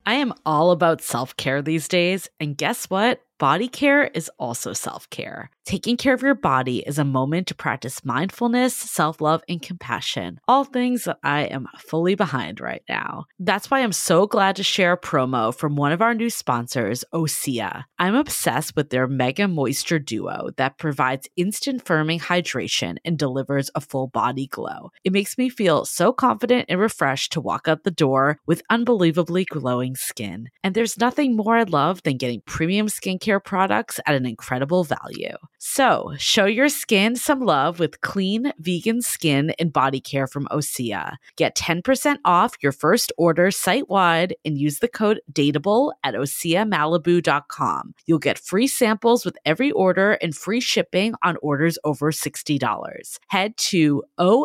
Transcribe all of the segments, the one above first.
I am all about self-care these days, and guess what? Body care is also self-care. Taking care of your body is a moment to practice mindfulness, self-love, and compassion, all things that I am fully behind right now. That's why I'm so glad to share a promo from one of our new sponsors, Osea. I'm obsessed with their Mega Moisture Duo that provides instant firming hydration and delivers a full body glow. It makes me feel so confident and refreshed to walk out the door with unbelievably glowing skin. And there's nothing more I love than getting premium skincare products at an incredible value. So, show your skin some love with clean, vegan skin and body care from Osea. Get 10% off your first order site-wide and use the code DATEABLE at OseaMalibu.com. You'll get free samples with every order and free shipping on orders over $60. Head to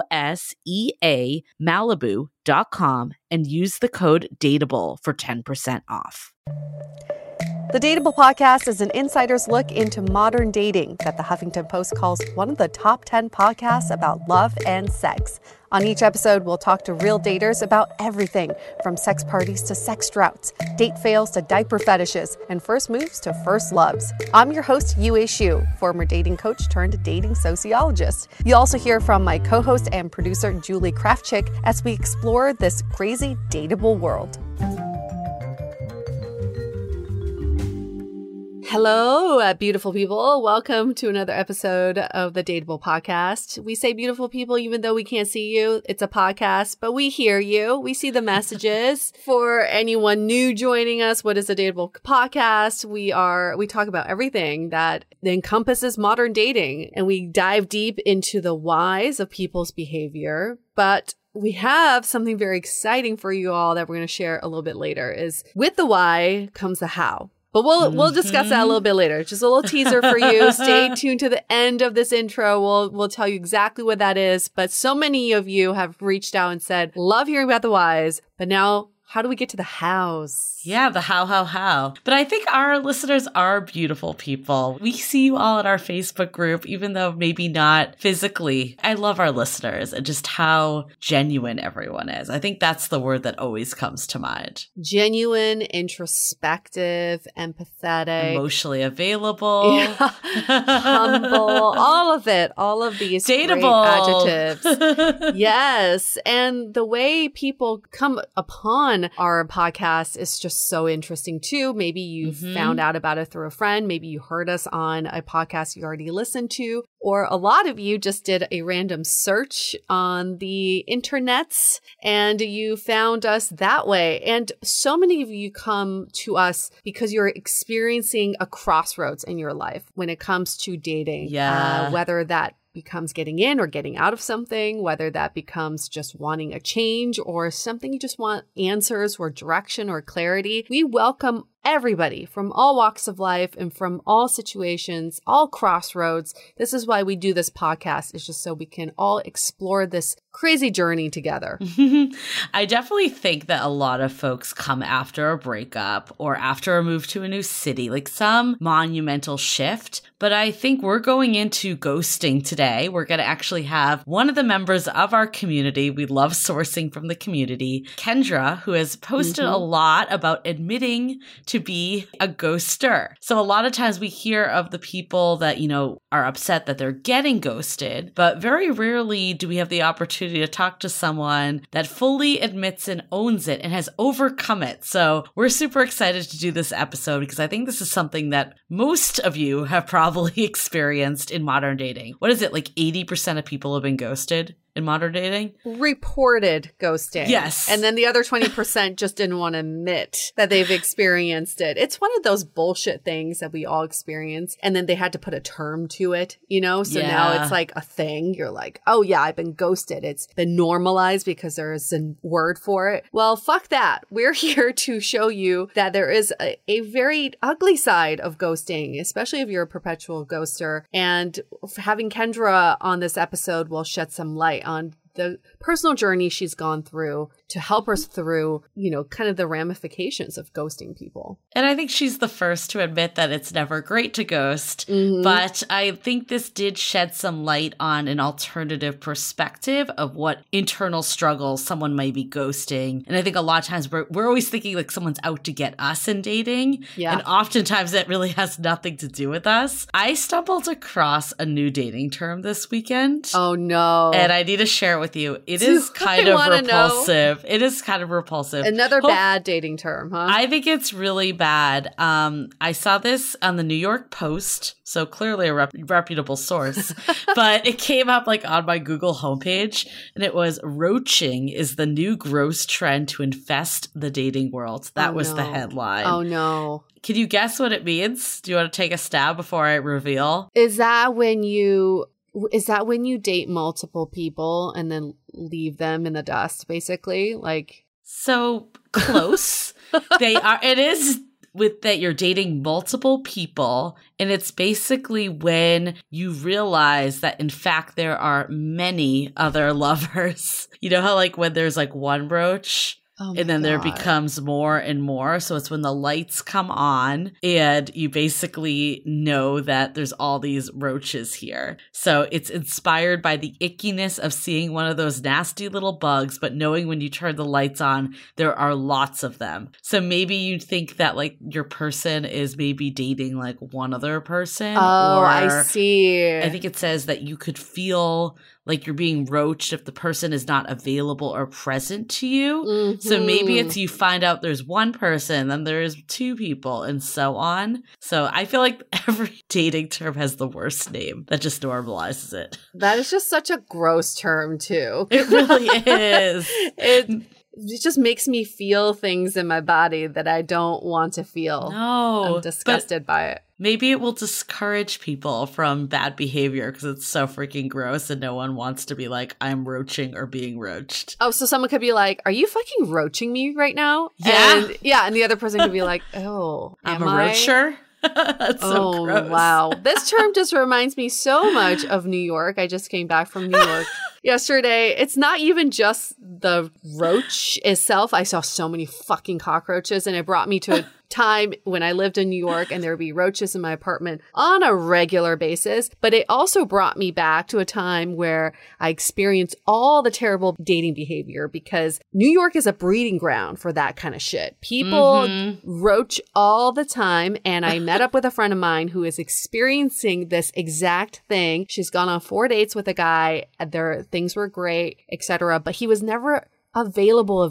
OSEAMalibu.com and use the code DATEABLE for 10% off. The Dateable Podcast is an insider's look into modern dating that the Huffington Post calls one of the top 10 podcasts about love and sex. On each episode, we'll talk to real daters about everything from sex parties to sex droughts, date fails to diaper fetishes, and first moves to first loves. I'm your host, Yue Xu, former dating coach turned dating sociologist. You'll also hear from my co-host and producer, Julie Krafchick, as we explore this crazy dateable world. Hello, beautiful people. Welcome to another episode of the Dateable Podcast. We say beautiful people even though we can't see you. It's a podcast, but we hear you. We see the messages. For anyone new joining us, what is a Dateable Podcast? We talk about everything that encompasses modern dating, and we dive deep into the whys of people's behavior. But we have something very exciting for you all that we're going to share a little bit later. Is with the why comes the how. But we'll discuss that a little bit later. Just a little teaser for you. Stay tuned to the end of this intro. We'll tell you exactly what that is. But so many of you have reached out and said, love hearing about the whys, but now how do we get to the hows? Yeah, the how. But I think our listeners are beautiful people. We see you all in our Facebook group, even though maybe not physically. I love our listeners and just how genuine everyone is. I think that's the word that always comes to mind. Genuine, introspective, empathetic. Emotionally available. Yeah. Humble. All of it. All of these Dateable great adjectives. Yes. And the way people come upon our podcast is just so interesting too. Maybe you found out about it through a friend. Maybe you heard us on a podcast you already listened to, or a lot of you just did a random search on the internets and you found us that way. And so many of you come to us because you're experiencing a crossroads in your life when it comes to dating. Yeah. Whether that becomes getting in or getting out of something, whether that becomes just wanting a change or something you just want answers or direction or clarity. We welcome everybody from all walks of life and from all situations, all crossroads. This is why we do this podcast. It's just so we can all explore this crazy journey together. I definitely think that a lot of folks come after a breakup or after a move to a new city, like some monumental shift. But I think we're going into ghosting today. We're going to actually have one of the members of our community. We love sourcing from the community, Kendra, who has posted a lot about admitting to be a ghoster. So a lot of times we hear of the people that, are upset that they're getting ghosted, but very rarely do we have the opportunity to talk to someone that fully admits and owns it and has overcome it. So we're super excited to do this episode because I think this is something that most of you have probably experienced in modern dating. What is it? Like 80% of people have been ghosted in modern dating? Reported ghosting. Yes. And then the other 20% just didn't want to admit that they've experienced it. It's one of those bullshit things that we all experience. And then they had to put a term to it, So now it's like a thing. You're like, oh yeah, I've been ghosted. It's been normalized because there is a word for it. Well, fuck that. We're here to show you that there is a very ugly side of ghosting, especially if you're a perpetual ghoster. And having Kendra on this episode will shed some light on the personal journey she's gone through to help us through, kind of the ramifications of ghosting people. And I think she's the first to admit that it's never great to ghost. Mm-hmm. But I think this did shed some light on an alternative perspective of what internal struggles someone might be ghosting. And I think a lot of times we're always thinking like someone's out to get us in dating. Yeah. And oftentimes that really has nothing to do with us. I stumbled across a new dating term this weekend. Oh, no. And I need to share it with you. It is kind of repulsive. It is kind of repulsive. Another bad dating term, huh? I think it's really bad. I saw this on the New York Post, so clearly a reputable source, but it came up like on my Google homepage, and it was roaching is the new gross trend to infest the dating world. That was the headline. Oh, no. Can you guess what it means? Do you want to take a stab before I reveal? Is that when you date multiple people and then leave them in the dust, basically? Like, so close. It is with that you're dating multiple people, and it's basically when you realize that in fact there are many other lovers. You know how like when there's like one roach? And then there becomes more and more. So it's when the lights come on and you basically know that there's all these roaches here. So it's inspired by the ickiness of seeing one of those nasty little bugs, but knowing when you turn the lights on, there are lots of them. So maybe you think that like your person is maybe dating like one other person. Oh, I see. I think it says that you could feel like you're being roached if the person is not available or present to you. Mm-hmm. So maybe it's you find out there's one person, then there's two people, and so on. So I feel like every dating term has the worst name. That just normalizes it. That is just such a gross term, too. It really is. It just makes me feel things in my body that I don't want to feel. No. I'm disgusted by it. Maybe it will discourage people from bad behavior because it's so freaking gross and no one wants to be like, I'm roaching or being roached. Oh, so someone could be like, are you fucking roaching me right now? Yeah. And the other person could be like, oh, I'm a roacher? That's so gross. Wow. This term just reminds me so much of New York. I just came back from New York yesterday. It's not even just the roach itself. I saw so many fucking cockroaches, and it brought me to a time when I lived in New York and there would be roaches in my apartment on a regular basis. But it also brought me back to a time where I experienced all the terrible dating behavior because New York is a breeding ground for that kind of shit. People roach all the time. And I met up with a friend of mine who is experiencing this exact thing. She's gone on 4 dates with a guy. Things were great, etc. But he was never available.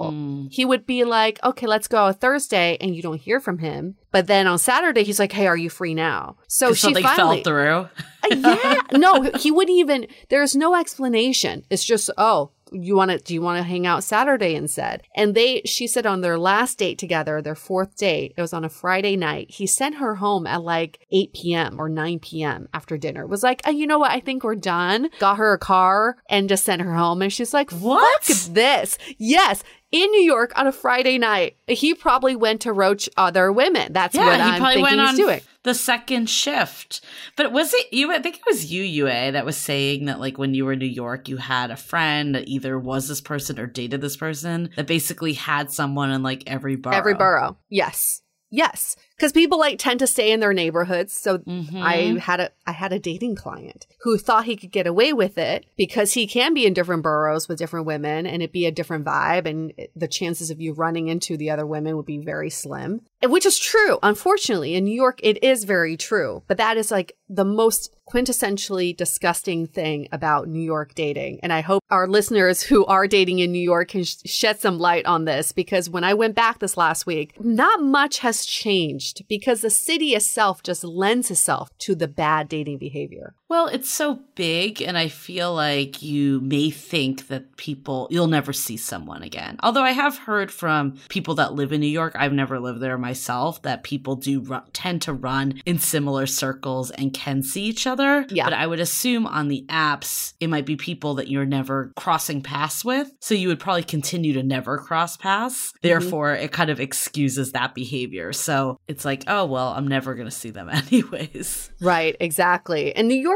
He would be like, okay, let's go on Thursday, and you don't hear from him. But then on Saturday, he's like, hey, are you free now? So she finally fell through. Yeah. No, he wouldn't even, there's no explanation. It's just, do you want to hang out Saturday instead? And she said on their last date together, their fourth date, it was on a Friday night. He sent her home at like 8 p.m. or 9 p.m. after dinner. It was like, you know what? I think we're done. Got her a car and just sent her home. And she's like, what? Fuck this. Yes. In New York on a Friday night, he probably went to roach other women. That's what I'm thinking he's doing. The second shift. But was it you? I think it was you, Yue, that was saying that like when you were in New York, you had a friend that either was this person or dated this person that basically had someone in like every borough. Every borough. Yes. Because people like tend to stay in their neighborhoods. So I had a dating client who thought he could get away with it because he can be in different boroughs with different women and it'd be a different vibe. And the chances of you running into the other women would be very slim, which is true. Unfortunately, in New York, it is very true. But that is like the most quintessentially disgusting thing about New York dating. And I hope our listeners who are dating in New York can shed some light on this, because when I went back this last week, not much has changed because the city itself just lends itself to the bad dating behavior. Well, it's so big, and I feel like you may think that you'll never see someone again. Although I have heard from people that live in New York, I've never lived there myself, that people do tend to run in similar circles and can see each other. Yeah. But I would assume on the apps, it might be people that you're never crossing paths with. So you would probably continue to never cross paths. Therefore, it kind of excuses that behavior. So it's like, oh, well, I'm never going to see them anyways. Right, exactly. And New York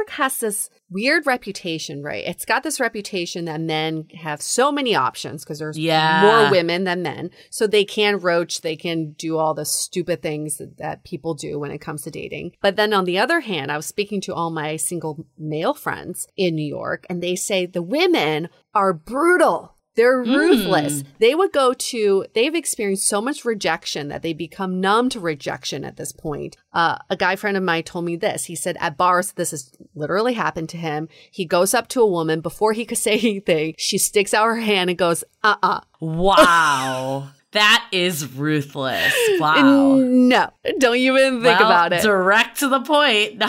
York has this weird reputation, right? It's got this reputation that men have so many options because there's more women than men. So they can roach, they can do all the stupid things that people do when it comes to dating. But then on the other hand, I was speaking to all my single male friends in New York, and they say the women are brutal. They're ruthless. They've experienced so much rejection that they become numb to rejection at this point. A guy friend of mine told me this. He said at bars, this has literally happened to him. He goes up to a woman before he could say anything. She sticks out her hand and goes, Wow. That is ruthless. Wow. No, don't even think about it. Direct to the point.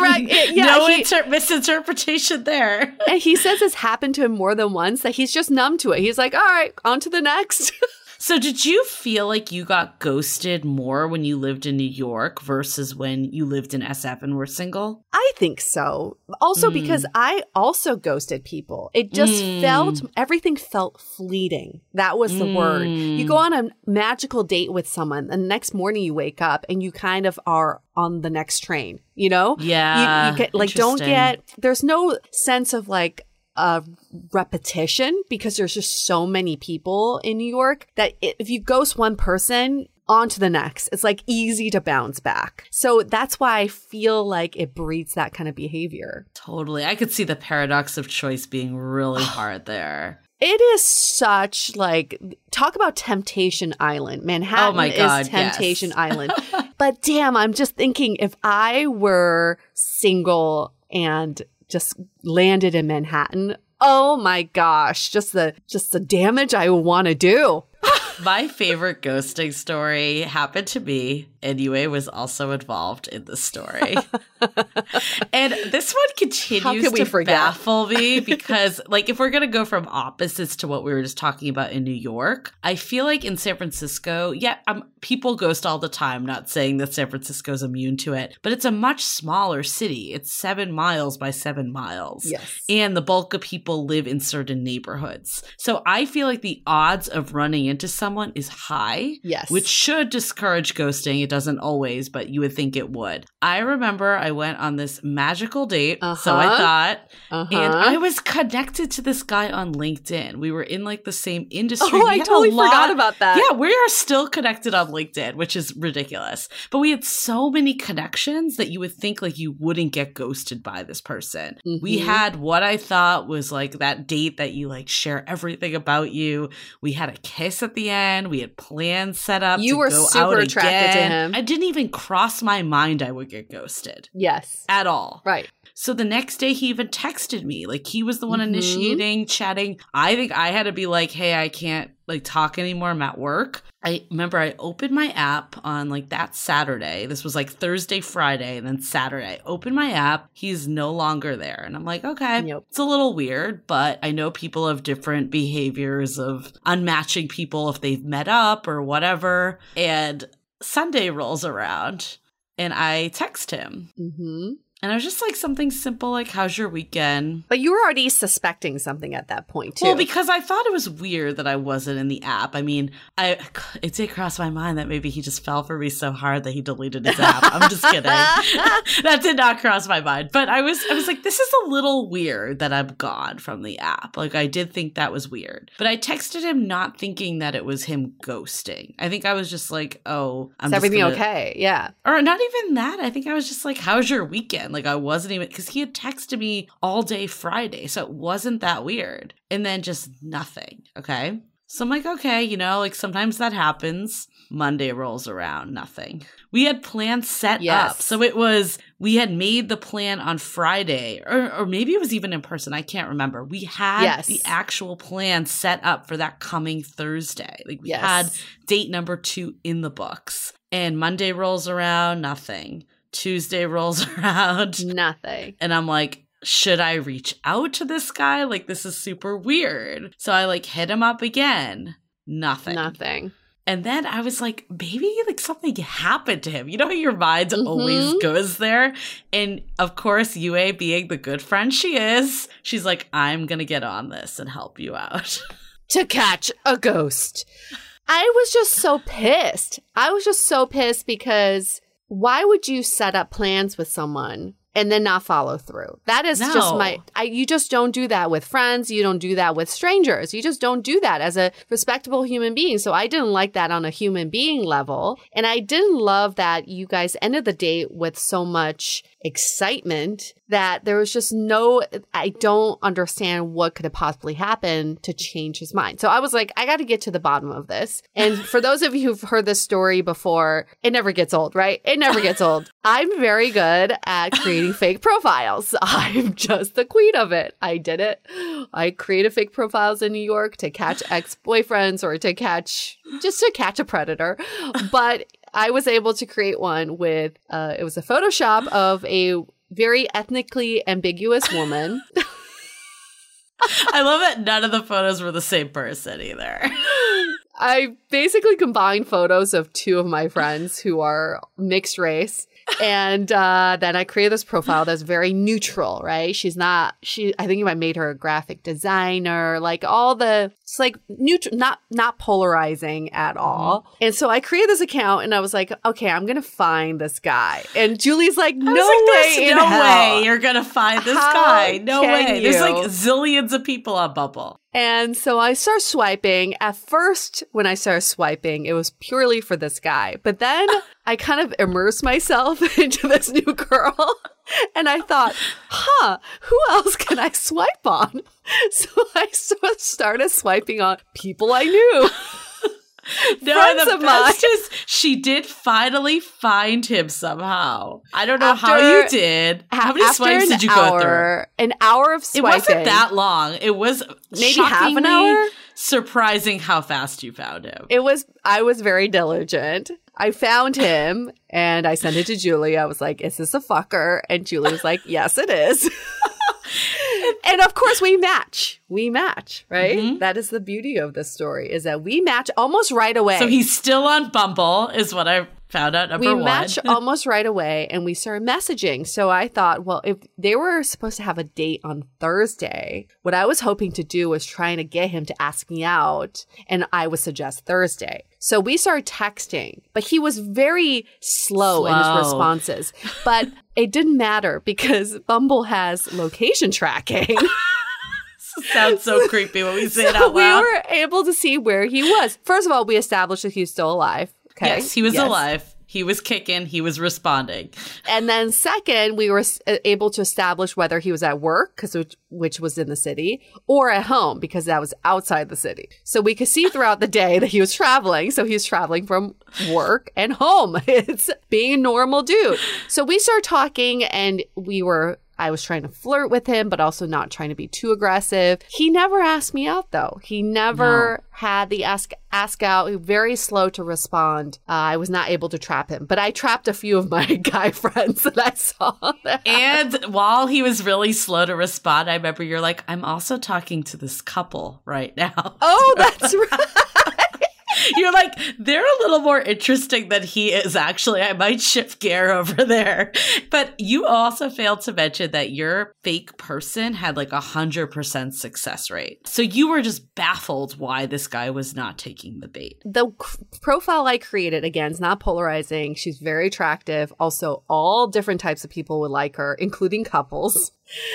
Misinterpretation there. And he says this happened to him more than once, that he's just numb to it. He's like, all right, on to the next. So did you feel like you got ghosted more when you lived in New York versus when you lived in SF and were single? I think so. Also because I also ghosted people. It just everything felt fleeting. That was the word. You go on a magical date with someone, and the next morning you wake up and you kind of are on the next train, you know? Yeah. You there's no sense of like, repetition because there's just so many people in New York that if you ghost one person, on to the next. It's like easy to bounce back. So that's why I feel like it breeds that kind of behavior. Totally. I could see the paradox of choice being really hard there. It is such like, talk about Temptation Island. Manhattan is Temptation Island. But damn, I'm just thinking if I were single and just landed in Manhattan, oh my gosh, just the damage I want to do. My favorite ghosting story happened to me, and Yue was also involved in the story. And this one continues to baffle me because, like, if we're going to go from opposites to what we were just talking about in New York, I feel like in San Francisco, people ghost all the time, not saying that San Francisco's immune to it, but it's a much smaller city. It's 7 miles by 7 miles. Yes. And the bulk of people live in certain neighborhoods. So I feel like the odds of running into someone is high. Yes. Which should discourage ghosting. It doesn't always, but you would think it would. I remember I went on this magical date, so I thought, and I was connected to this guy on LinkedIn. We were in like the same industry. Oh, I totally forgot about that. Yeah, we are still connected on LinkedIn, which is ridiculous. But we had so many connections that you would think like you wouldn't get ghosted by this person. We had what I thought was like that date that you like share everything about you. We had a kiss at the end. We had plans set up. You were super attracted to him. I didn't even cross my mind I would get ghosted. Yes. At all. Right. So the next day he even texted me. Like he was the one initiating, chatting. I think I had to be like, hey, I can't like talk anymore. I'm at work. I remember I opened my app on like that Saturday. This was like Thursday, Friday, and then Saturday. I opened my app. He's no longer there. And I'm like, okay, It's a little weird, but I know people have different behaviors of unmatching people if they've met up or whatever. And Sunday rolls around and I text him. And I was just like something simple like, how's your weekend? But you were already suspecting something at that point, too. Well, because I thought it was weird that I wasn't in the app. I mean, it did cross my mind that maybe he just fell for me so hard that he deleted his app. I'm just kidding. That did not cross my mind. But I was like, this is a little weird that I'm gone from the app. Like, I did think that was weird. But I texted him not thinking that it was him ghosting. I think I was just like, oh, is everything okay? Yeah. Or not even that. I think I was just like, how's your weekend? Like, I wasn't even, because he had texted me all day Friday, so it wasn't that weird. And then just nothing, okay? So I'm like, okay, you know, like sometimes that happens. Monday rolls around, nothing. We had plans set up. So it was, we had made the plan on Friday, or maybe it was even in person. I can't remember. We had the actual plan set up for that coming Thursday. Like we had date number 2 in the books. And Monday rolls around, nothing. Tuesday rolls around. Nothing. And I'm like, should I reach out to this guy? Like, this is super weird. So I like hit him up again. Nothing. And then I was like, maybe like something happened to him. You know how your mind always goes there? And of course, Yue, being the good friend she is, she's like, I'm going to get on this and help you out. To catch a ghost. I was just so pissed. Because why would you set up plans with someone and then not follow through. That is you just don't do that with friends. You don't do that with strangers. You just don't do that as a respectable human being. So I didn't like that on a human being level. And I didn't love that you guys ended the date with so much excitement that there was just I don't understand what could have possibly happened to change his mind. So I was like, I got to get to the bottom of this. And for those of you who've heard this story before, it never gets old, right? It never gets old. I'm very good at creating fake profiles. I'm just the queen of it. I did it. I created fake profiles in New York to catch ex-boyfriends or to catch a predator. But I was able to create one with, it was a Photoshop of a very ethnically ambiguous woman. I love that none of the photos were the same person either. I basically combined photos of two of my friends who are mixed race. And then I created this profile that's very neutral, right? I think I made her a graphic designer, it's like neutral, not polarizing at all. Mm-hmm. And so I created this account and I was like, okay, I'm going to find this guy. And Julie's like, no way you're going to find this guy. No way. There's like zillions of people on Bumble. And so I start swiping. At first, when I started swiping, it was purely for this guy. But then I kind of immersed myself into this new girl. And I thought, who else can I swipe on? So I started swiping on people I knew. No, the best is she did finally find him somehow. I don't know how you did. How many swipes did you go through? An hour of swiping. It wasn't that long. It was maybe half an hour. Surprising how fast you found him. I was very diligent. I found him and I sent it to Julie. I was like, is this a fucker? And Julie was like, yes, it is. And of course we match, right? Mm-hmm. That is the beauty of this story, is that we match almost right away. So he's still on Bumble is what I found out, number one. We match almost right away and we started messaging. So I thought, well, if they were supposed to have a date on Thursday, what I was hoping to do was trying to get him to ask me out, and I would suggest Thursday. So we started texting, but he was very slow in his responses. But it didn't matter because Bumble has location tracking. Sounds so creepy when we say it out loud. We were able to see where he was. First of all, we established that he was still alive. Okay? Yes, he was alive. He was kicking. He was responding. And then second, we were able to establish whether he was at work, which was in the city, or at home, because that was outside the city. So we could see throughout the day that he was traveling. So he was traveling from work and home. It's being a normal dude. So we started talking and I was trying to flirt with him, but also not trying to be too aggressive. He never asked me out, though. He never had the ask out. Very slow to respond. I was not able to trap him, but I trapped a few of my guy friends that I saw. And while he was really slow to respond, I remember you're like, I'm also talking to this couple right now. Oh, that's right. You're like, they're a little more interesting than he is, actually. I might shift gear over there. But you also failed to mention that your fake person had like 100% success rate. So you were just baffled why this guy was not taking the bait. The profile I created, again, is not polarizing. She's very attractive. Also, all different types of people would like her, including couples.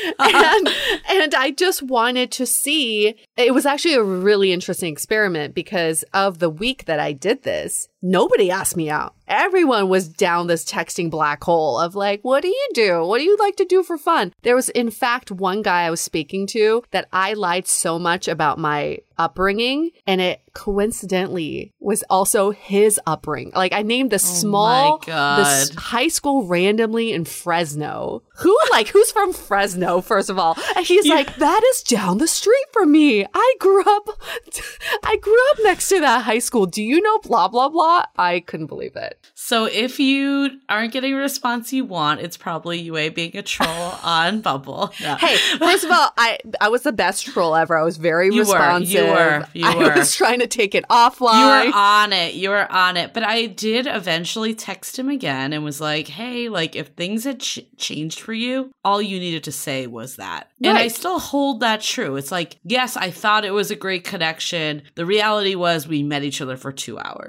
And I just wanted to see. It was actually a really interesting experiment because of the week that I did this, nobody asked me out. Everyone was down this texting black hole of like, what do you do? What do you like to do for fun? There was, in fact, one guy I was speaking to that I lied so much about my upbringing, and it coincidentally was also his upbringing. Like, I named this this high school randomly in Fresno. Who's from Fresno, first of all? And he's like, that is down the street from me. I grew up next to that high school. Do you know blah, blah, blah? I couldn't believe it. So if you aren't getting a response you want, it's probably you being a troll on Bumble. No. Hey, first of all, I was the best troll ever. I was very responsive. You were. I was trying to take it offline. You were on it. But I did eventually text him again and was like, hey, like if things had changed for you, all you needed to say was that. Right. And I still hold that true. It's like, yes, I thought it was a great connection. The reality was we met each other for 2 hours. But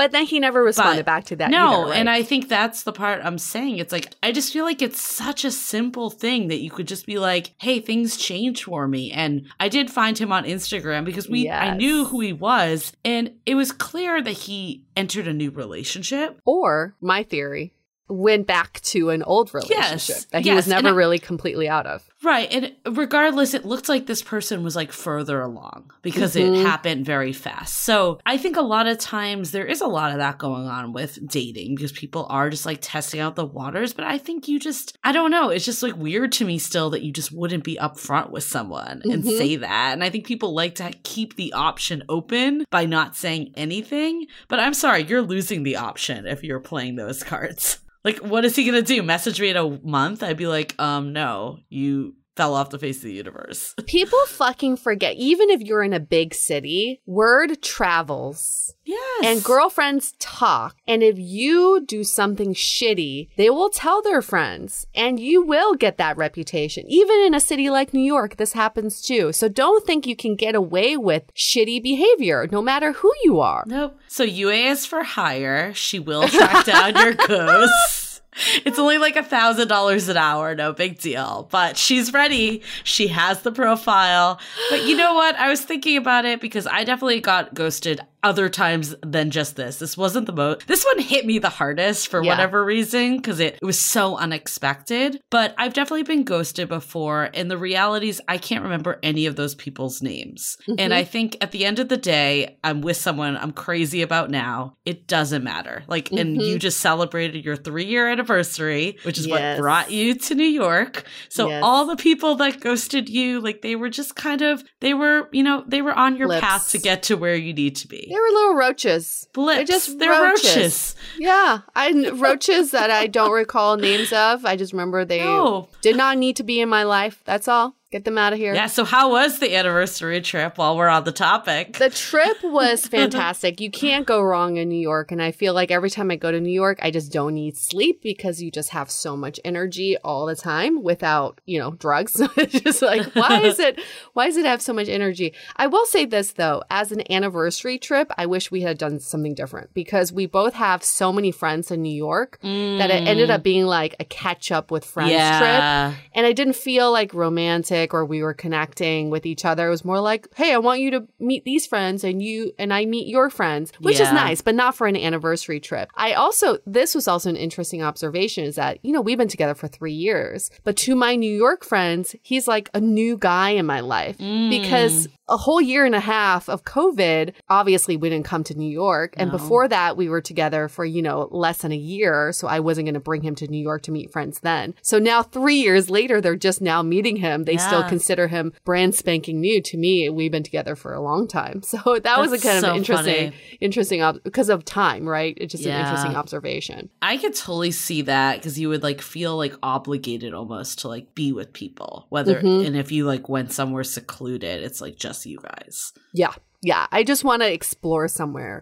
But then he never responded back to that No, either, right? and I think that's the part I'm saying. It's like, I just feel like it's such a simple thing that you could just be like, hey, things changed for me. And I did find him on Instagram because I knew who he was. And it was clear that he entered a new relationship. Or, my theory, went back to an old relationship that he was never really completely out of. Right. And regardless, it looked like this person was like further along because it happened very fast. So I think a lot of times there is a lot of that going on with dating because people are just like testing out the waters. But I think I don't know. It's just like weird to me still that you just wouldn't be upfront with someone and say that. And I think people like to keep the option open by not saying anything. But I'm sorry, you're losing the option if you're playing those cards. Like, what is he going to do? Message me in a month? I'd be like, no, you fell off the face of the universe. People fucking forget, even if you're in a big city, word travels. Yes. And girlfriends talk. And if you do something shitty, they will tell their friends. And you will get that reputation. Even in a city like New York, this happens too. So don't think you can get away with shitty behavior, no matter who you are. Nope. So UA is for hire. She will track down your ghosts. It's only like $1,000 an hour. No big deal. But she's ready. She has the profile. But you know what? I was thinking about it because I definitely got ghosted other times than just this. This wasn't the most. This one hit me the hardest for whatever reason because it was so unexpected. But I've definitely been ghosted before. And the reality is I can't remember any of those people's names. And I think at the end of the day, I'm with someone I'm crazy about now. It doesn't matter. Like, and you just celebrated your 3-year anniversary, which is what brought you to New York. So all the people that ghosted you, like they were just kind of, they were on your path to get to where you need to be. They were little roaches. Blips. They're roaches. Yeah. Roaches that I don't recall names of. I just remember they did not need to be in my life. That's all. Get them out of here. Yeah, so how was the anniversary trip while we're on the topic? The trip was fantastic. You can't go wrong in New York. And I feel like every time I go to New York, I just don't need sleep because you just have so much energy all the time without, drugs. It's just like, why does it have so much energy? I will say this, though. As an anniversary trip, I wish we had done something different because we both have so many friends in New York that it ended up being like a catch up with friends trip. And I didn't feel like romantic or we were connecting with each other. It was more like, hey, I want you to meet these friends and I meet your friends, which is nice, but not for an anniversary trip. This was also an interesting observation is that, we've been together for 3 years, but to my New York friends, he's like a new guy in my life because a whole year and a half of COVID, obviously we didn't come to New York. And before that, we were together for, less than a year. So I wasn't going to bring him to New York to meet friends then. So now 3 years later, they're just now meeting him. They still consider him brand spanking new. To me, we've been together for a long time. So that was a kind of interesting because of time, right? It's just an interesting observation. I could totally see that because you would like feel like obligated almost to like be with people, and if you like went somewhere secluded, it's like just you guys. Yeah. Yeah, I just want to explore somewhere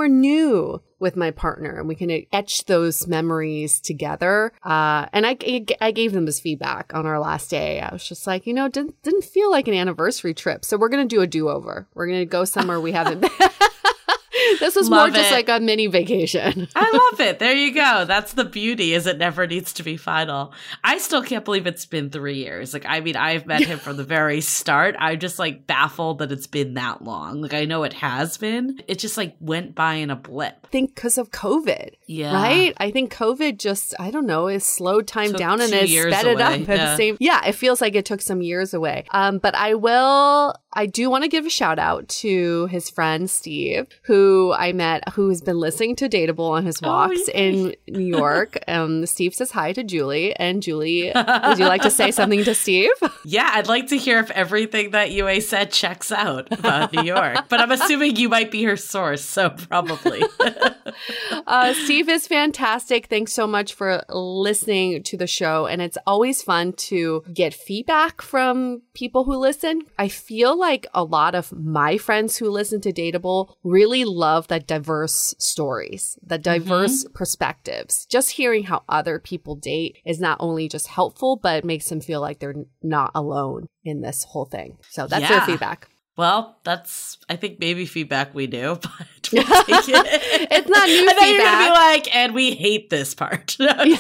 new with my partner, and we can etch those memories together. And I gave them this feedback on our last day. I was just like, didn't feel like an anniversary trip. So we're going to do a do-over. We're going to go somewhere we haven't been. This was more just like a mini vacation. I love it. There you go. That's the beauty, is it never needs to be final. I still can't believe it's been 3 years. Like, I mean, I've met him from the very start. I'm just like baffled that it's been that long. Like, I know it has been. It just like went by in a blip. I think because of COVID. Yeah. Right? I think COVID just, I don't know, has slowed time down and has sped it up at the same. Yeah, it feels like it took some years away. But I do want to give a shout out to his friend Steve, who I met, who has been listening to Dateable on his walks in New York. Steve says hi to Julie. And Julie, would you like to say something to Steve? Yeah, I'd like to hear if everything that UA said checks out about New York. But I'm assuming you might be her source, so probably. Steve is fantastic. Thanks so much for listening to the show. And it's always fun to get feedback from people who listen. I feel like a lot of my friends who listen to Dateable really love the diverse stories, the diverse perspectives. Just hearing how other people date is not only just helpful, but makes them feel like they're not alone in this whole thing. So that's their feedback. Well, that's, I think, maybe feedback we do, but we'll take it. It's not new feedback. You're going to be like, and we hate this part.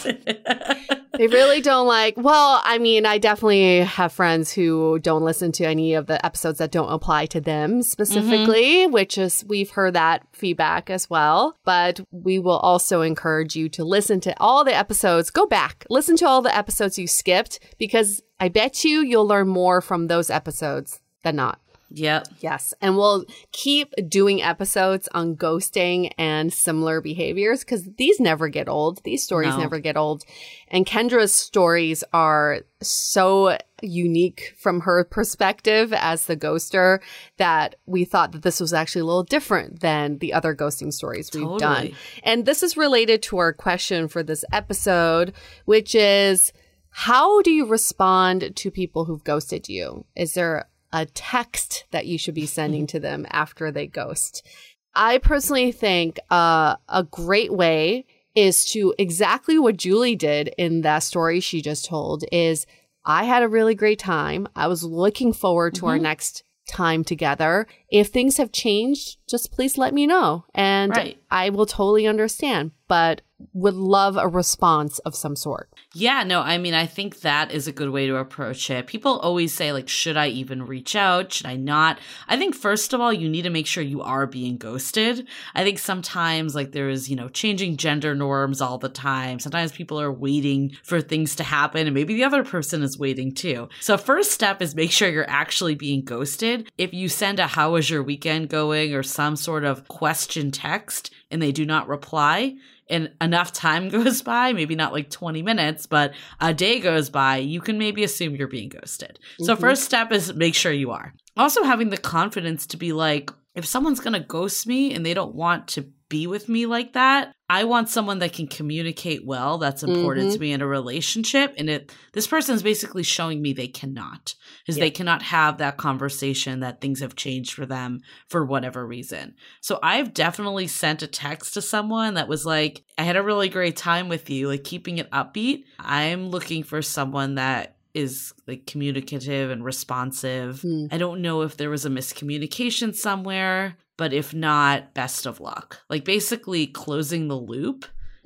They really don't like, well, I mean, I definitely have friends who don't listen to any of the episodes that don't apply to them specifically, which is, we've heard that feedback as well. But we will also encourage you to listen to all the episodes. Go back, listen to all the episodes you skipped, because I bet you'll learn more from those episodes than not. Yep. Yes. And we'll keep doing episodes on ghosting and similar behaviors, because these never get old. These stories never get old. And Kendra's stories are so unique from her perspective as the ghoster that we thought that this was actually a little different than the other ghosting stories we've done. And this is related to our question for this episode, which is, how do you respond to people who've ghosted you? Is there a text that you should be sending to them after they ghost? I personally think a great way is to exactly what Julie did in that story she just told is, I had a really great time. I was looking forward to our next time together. If things have changed, just please let me know. And I will totally understand, but would love a response of some sort. Yeah, no, I mean, I think that is a good way to approach it. People always say, like, should I even reach out? Should I not? I think, first of all, you need to make sure you are being ghosted. I think sometimes, like, there is, changing gender norms all the time. Sometimes people are waiting for things to happen, and maybe the other person is waiting too. So first step is make sure you're actually being ghosted. If you send a "how was your weekend going?" or some sort of question text and they do not reply, and enough time goes by, maybe not like 20 minutes, but a day goes by, you can maybe assume you're being ghosted. So first step is make sure you are. Also having the confidence to be like, if someone's going to ghost me and they don't want to be with me like that, I want someone that can communicate well. That's important to me in a relationship. And this person is basically showing me they cannot, because they cannot have that conversation that things have changed for them for whatever reason. So I've definitely sent a text to someone that was like, I had a really great time with you, like keeping it upbeat. I'm looking for someone that is like communicative and responsive. I don't know if there was a miscommunication somewhere, but if not, best of luck. Like basically closing the loop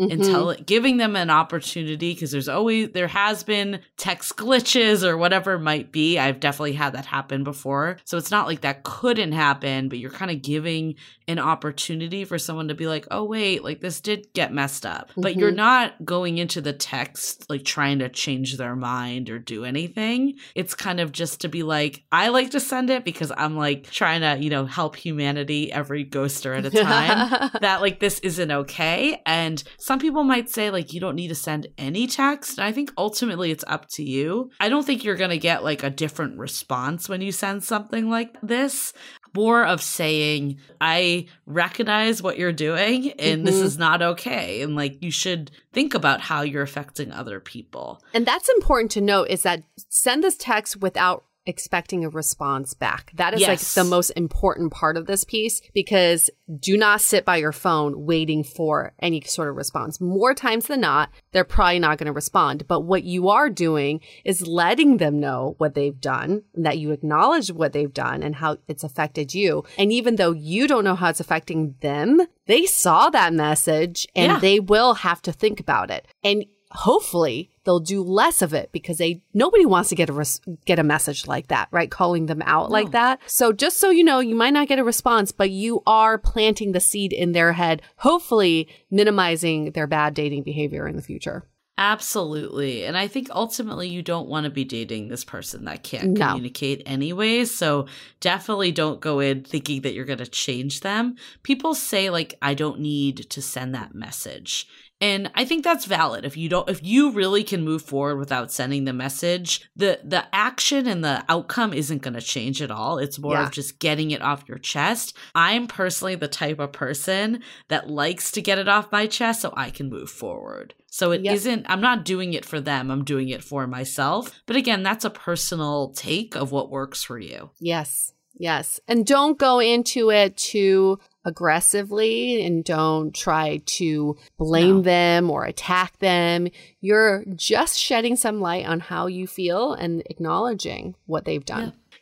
and giving them an opportunity, because there has been text glitches or whatever it might be. I've definitely had that happen before. So it's not like that couldn't happen, but you're kind of giving an opportunity for someone to be like, oh, wait, like this did get messed up. But you're not going into the text like trying to change their mind or do anything. It's kind of just to be like, I like to send it because I'm like trying to, help humanity every ghoster at a time, that like this isn't okay. And some people might say like, you don't need to send any text. And I think ultimately it's up to you. I don't think you're going to get like a different response when you send something like this. More of saying, I recognize what you're doing and this is not okay. And like, you should think about how you're affecting other people. And that's important to note, is that send this text without expecting a response back. That is like the most important part of this piece, because do not sit by your phone waiting for any sort of response. More times than not, they're probably not going to respond. But what you are doing is letting them know what they've done, and that you acknowledge what they've done and how it's affected you. And even though you don't know how it's affecting them, they saw that message and they will have to think about it. And hopefully they'll do less of it, because nobody wants to get a message like that, right? Calling them out like that. So just so you know, you might not get a response, but you are planting the seed in their head, hopefully minimizing their bad dating behavior in the future. Absolutely. And I think ultimately you don't want to be dating this person that can't communicate anyways. So definitely don't go in thinking that you're going to change them. People say like, I don't need to send that message. And I think that's valid. If you really can move forward without sending the message, the action and the outcome isn't going to change at all. It's more of just getting it off your chest. I'm personally the type of person that likes to get it off my chest so I can move forward. So it isn't, I'm not doing it for them. I'm doing it for myself. But again, that's a personal take of what works for you. Yes. Yes. And don't go into it too aggressively, and don't try to blame them or attack them. You're just shedding some light on how you feel and acknowledging what they've done.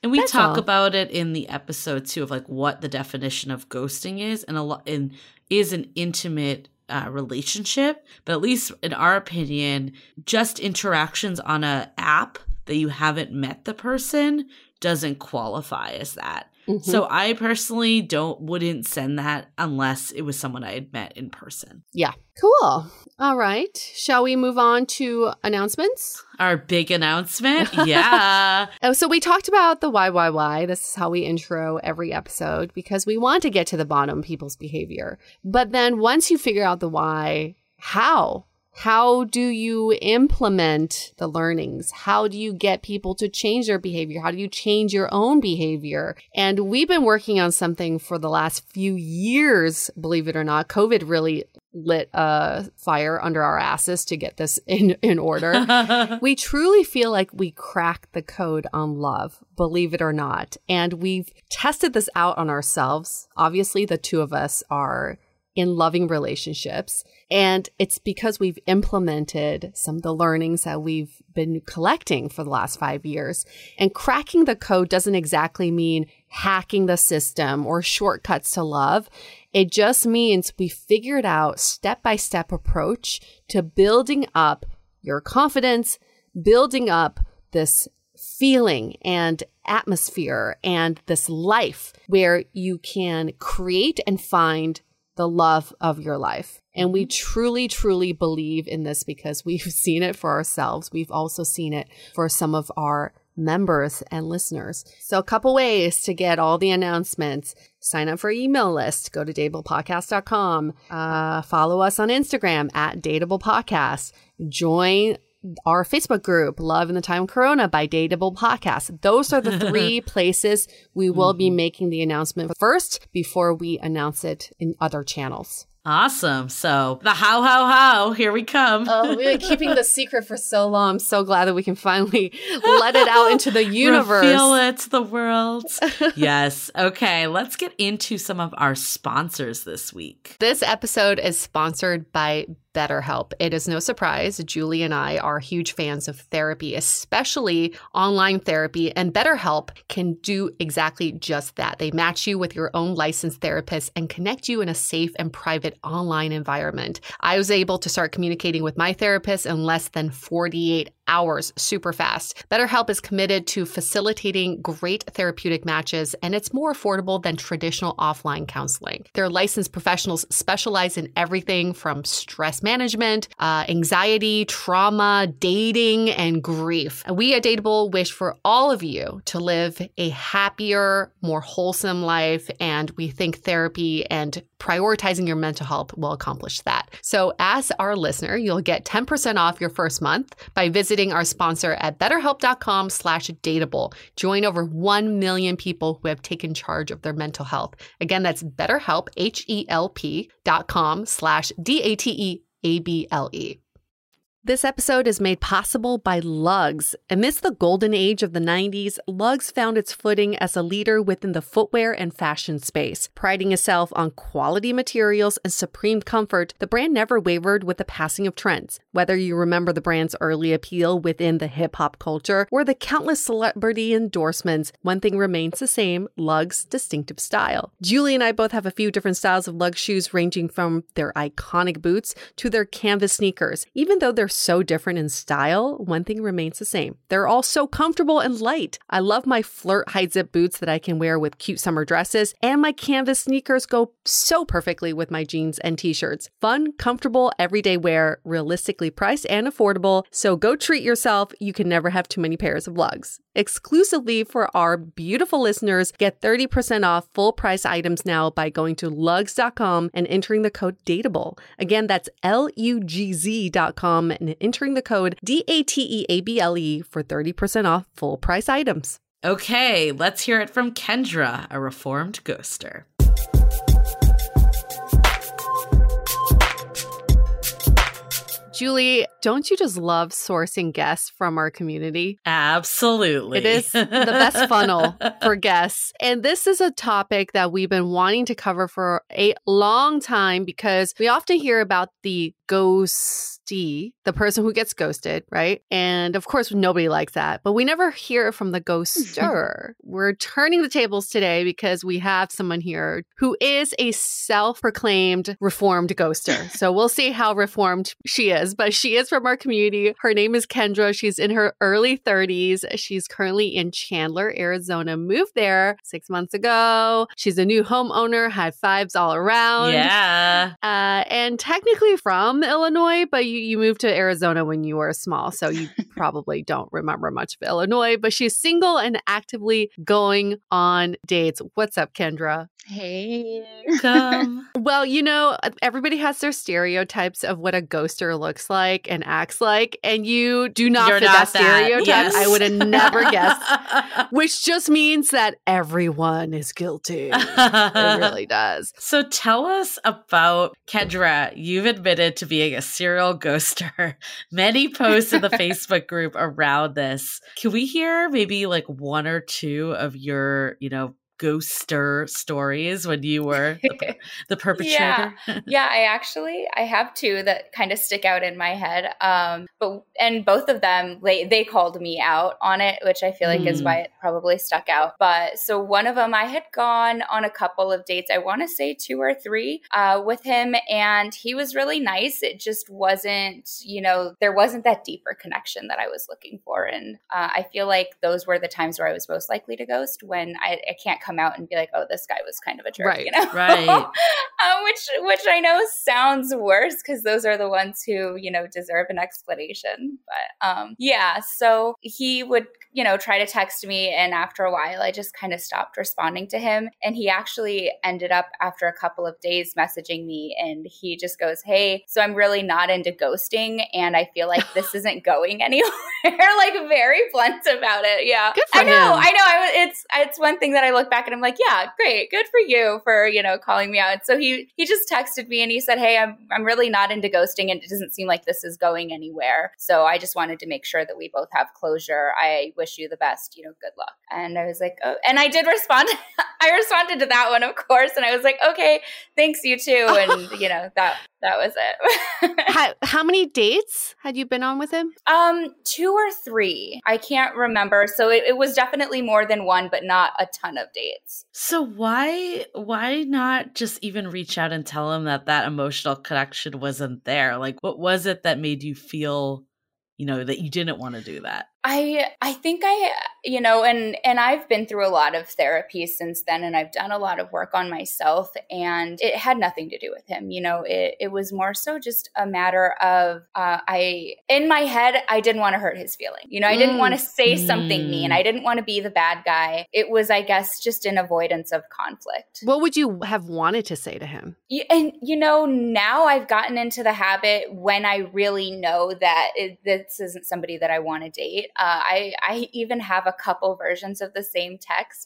And we That's talk all. about it in the episode too of like what the definition of ghosting is, and is an intimate relationship. But at least in our opinion, just interactions on a app that you haven't met the person doesn't qualify as that. Mm-hmm. So I personally wouldn't send that unless it was someone I had met in person. Yeah. Cool. All right. Shall we move on to announcements? Our big announcement. Yeah. So we talked about the why. This is how we intro every episode because we want to get to the bottom of people's behavior. But then once you figure out the why, how? How do you implement the learnings? How do you get people to change their behavior? How do you change your own behavior? And we've been working on something for the last few years, believe it or not. COVID really lit a fire under our asses to get this in order. We truly feel like we cracked the code on love, believe it or not. And we've tested this out on ourselves. Obviously, the two of us are in loving relationships. And it's because we've implemented some of the learnings that we've been collecting for the last 5 years. And cracking the code doesn't exactly mean hacking the system or shortcuts to love. It just means we figured out step-by-step approach to building up your confidence, building up this feeling and atmosphere and this life where you can create and find the love of your life. And we truly, truly believe in this because we've seen it for ourselves. We've also seen it for some of our members and listeners. So a couple ways to get all the announcements. Sign up for our email list. Go to dateablepodcast.com. Follow us on Instagram at dateablepodcast. Join our Facebook group, Love in the Time of Corona by Dateable Podcast. Those are the three places we will be making the announcement first before we announce it in other channels. Awesome. So the how, here we come. Oh, we've been keeping the secret for so long. I'm so glad that we can finally let it out into the universe. Reveal it to the world. Yes. Okay. Let's get into some of our sponsors this week. This episode is sponsored by BetterHelp. It is no surprise. Julie and I are huge fans of therapy, especially online therapy, and BetterHelp can do exactly just that. They match you with your own licensed therapist and connect you in a safe and private online environment. I was able to start communicating with my therapist in less than 48 hours, super fast. BetterHelp is committed to facilitating great therapeutic matches, and it's more affordable than traditional offline counseling. Their licensed professionals specialize in everything from stress management, anxiety, trauma, dating, and grief. We at Dateable wish for all of you to live a happier, more wholesome life, and we think therapy and prioritizing your mental health will accomplish that. So as our listener, you'll get 10% off your first month by visiting our sponsor at betterhelp.com/dateable. Join over 1 million people who have taken charge of their mental health. Again, that's BetterHelp, HELP.com/DATEABLE. This episode is made possible by Lugz. Amidst the golden age of the 90s, Lugz found its footing as a leader within the footwear and fashion space. Priding itself on quality materials and supreme comfort, the brand never wavered with the passing of trends. Whether you remember the brand's early appeal within the hip-hop culture or the countless celebrity endorsements, one thing remains the same: Lugz's distinctive style. Julie and I both have a few different styles of Lugz shoes, ranging from their iconic boots to their canvas sneakers. Even though they're so different in style, one thing remains the same: they're all so comfortable and light. I love my flirt high zip boots that I can wear with cute summer dresses, and my canvas sneakers go so perfectly with my jeans and t-shirts. Fun, comfortable, everyday wear, realistically priced and affordable. So go treat yourself. You can never have too many pairs of Lugz. Exclusively for our beautiful listeners, get 30% off full price items now by going to lugz.com and entering the code DATEABLE. Again, that's LUGZ.com and entering the code DATEABLE for 30% off full price items. Okay, let's hear it from Kendra, a reformed ghoster. Julie, don't you just love sourcing guests from our community? Absolutely. It is the best funnel for guests. And this is a topic that we've been wanting to cover for a long time because we often hear about the ghosty, the person who gets ghosted, right? And of course, nobody likes that, but we never hear from the ghoster. We're turning the tables today because we have someone here who is a self-proclaimed reformed ghoster. So we'll see how reformed she is, but she is from our community. Her name is Kendra. She's in her early 30s. She's currently in Chandler, Arizona, moved there 6 months ago. She's a new homeowner, high fives all around. Yeah. And technically from Illinois, but you moved to Arizona when you were small, so you probably don't remember much of Illinois, but she's single and actively going on dates. What's up, Kendra? Hey. Come. Well, everybody has their stereotypes of what a ghoster looks like and acts like, and you do not You're fit not that stereotype. Yes. I would have never guessed, which just means that everyone is guilty. It really does. So tell us about Kendra. You've admitted to being a serial ghoster. Many posts in the Facebook group around this. Can we hear maybe like one or two of your, ghoster stories when you were the perpetrator? Yeah, I have two that kind of stick out in my head. But both of them, they called me out on it, which I feel like is why it probably stuck out. But so one of them, I had gone on a couple of dates, I want to say 2 or 3 with him, and he was really nice. It just wasn't, there wasn't that deeper connection that I was looking for. And I feel like those were the times where I was most likely to ghost, when I can't come out and be like, oh, this guy was kind of a jerk, right. Right. Which I know sounds worse because those are the ones who, deserve an explanation. But so he would, try to text me, and after a while, I just kind of stopped responding to him. And he actually ended up, after a couple of days, messaging me, and he just goes, hey, so I'm really not into ghosting, and I feel like this isn't going anywhere. Like, very blunt about it. Yeah. Good for him. I know. It's one thing that I look back and I'm like, yeah, great. Good for you for, calling me out. So he just texted me and he said, hey, I'm really not into ghosting, and it doesn't seem like this is going anywhere. So I just wanted to make sure that we both have closure. I wish you the best, good luck. And I was like, oh, and I did respond. I responded to that one, of course. And I was like, okay, thanks, you too. And, that was it. How many dates had you been on with him? 2 or 3. I can't remember. So it was definitely more than one, but not a ton of dates. So why not just even reach out and tell him that emotional connection wasn't there? Like, what was it that made you feel, that you didn't want to do that? I think and I've been through a lot of therapy since then, and I've done a lot of work on myself, and it had nothing to do with him. It was more so just a matter of, in my head, I didn't want to hurt his feeling. I didn't want to say something mean. I didn't want to be the bad guy. It was, I guess, just an avoidance of conflict. What would you have wanted to say to him? And, now I've gotten into the habit, when I really know that this isn't somebody that I want to date. I even have a couple versions of the same text,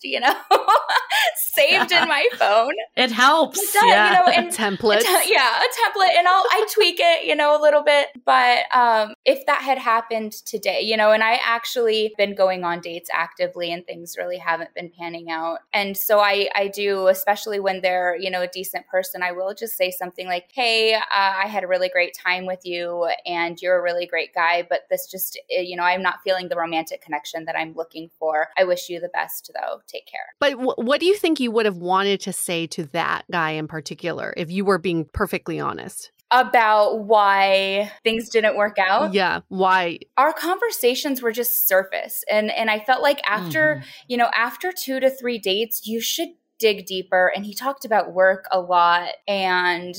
saved in my phone. It helps. And templates. A template. And I tweak it, a little bit. But if that had happened today, and I actually been going on dates actively, and things really haven't been panning out. And so I do, especially when they're, a decent person, I will just say something like, hey, I had a really great time with you, and you're a really great guy, but this just, I'm not feeling the romantic connection that I'm looking for. I wish you the best, though. Take care. But what do you think you would have wanted to say to that guy in particular, if you were being perfectly honest? About why things didn't work out? Yeah, why? Our conversations were just surface. And I felt like after 2 to 3 dates, you should dig deeper. And he talked about work a lot, and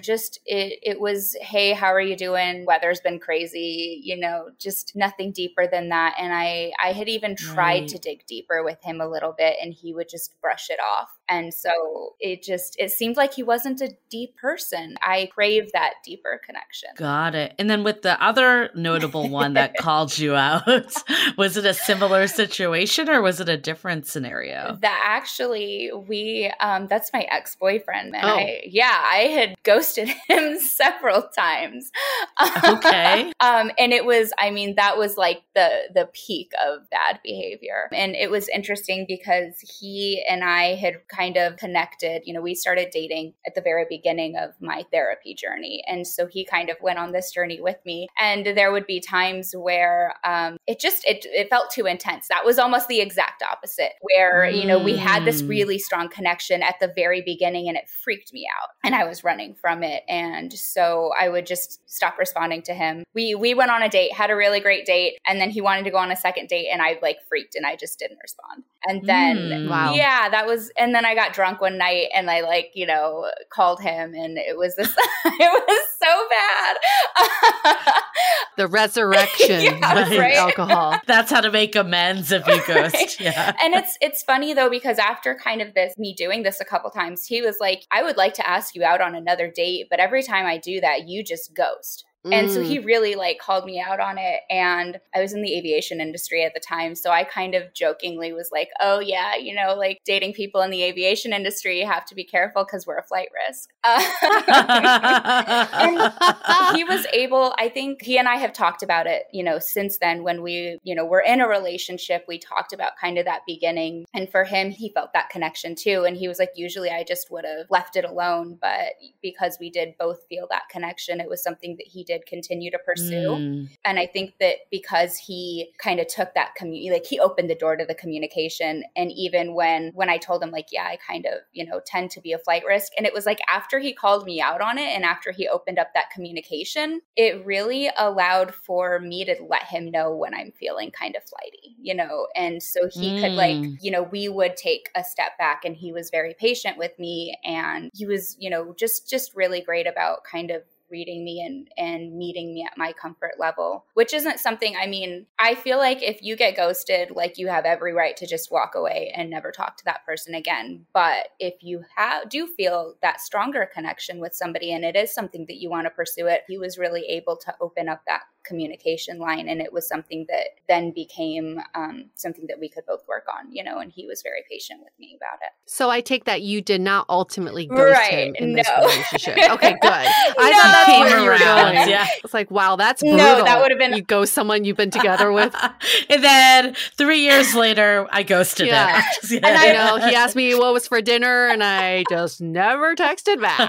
it was, hey, how are you doing? Weather's been crazy, just nothing deeper than that. And I had even tried to dig deeper with him a little bit, and he would just brush it off. And so it seemed like he wasn't a deep person. I crave that deeper connection. Got it. And then with the other notable one that called you out, was it a similar situation, or was it a different scenario? That actually, that's my ex-boyfriend. And I had ghosted him several times. Okay. And it was, that was like the peak of bad behavior. And it was interesting because he and I had kind of connected. We started dating at the very beginning of my therapy journey. And so he kind of went on this journey with me. And there would be times where it felt too intense. That was almost the exact opposite, where, we had this really strong connection at the very beginning and it freaked me out and I was running from it. And so I would just stop responding to him. We went on a date, had a really great date. And then he wanted to go on a second date and I freaked and I just didn't respond. And then, and then I got drunk one night and I called him and it was this, it was so bad. The resurrection of alcohol. That's how to make amends if you ghost. Right. Yeah. And it's funny though, because after kind of me doing this a couple times, he was like, I would like to ask you out on another date, but every time I do that, you just ghost. And so he really called me out on it. And I was in the aviation industry at the time. So I kind of jokingly was like, oh yeah, dating people in the aviation industry, you have to be careful because we're a flight risk. And he was able, I think he and I have talked about it, since then when we, were in a relationship, we talked about kind of that beginning. And for him, he felt that connection too. And he was like, usually I just would have left it alone. But because we did both feel that connection, it was something that he did continue to pursue. And I think that because he kind of took that he opened the door to the communication. And even when I told him I kind of, tend to be a flight risk. And it was after he called me out on it and after he opened up that communication, it really allowed for me to let him know when I'm feeling kind of flighty, and so he could we would take a step back and he was very patient with me. And he was, just really great about kind of reading me and meeting me at my comfort level, which isn't something, I feel like if you get ghosted, you have every right to just walk away and never talk to that person again. But if you do feel that stronger connection with somebody and it is something that you want to pursue it, he was really able to open up that communication line. And it was something that then became something that we could both work on, and he was very patient with me about it. So I take that you did not ultimately ghost him in this relationship. Okay, good. I thought that's where you were going. Yeah. It's wow, that's brutal. No, that would have been... You ghost someone you've been together with. And then 3 years later, I ghosted him. And I know, he asked me what was for dinner and I just never texted back.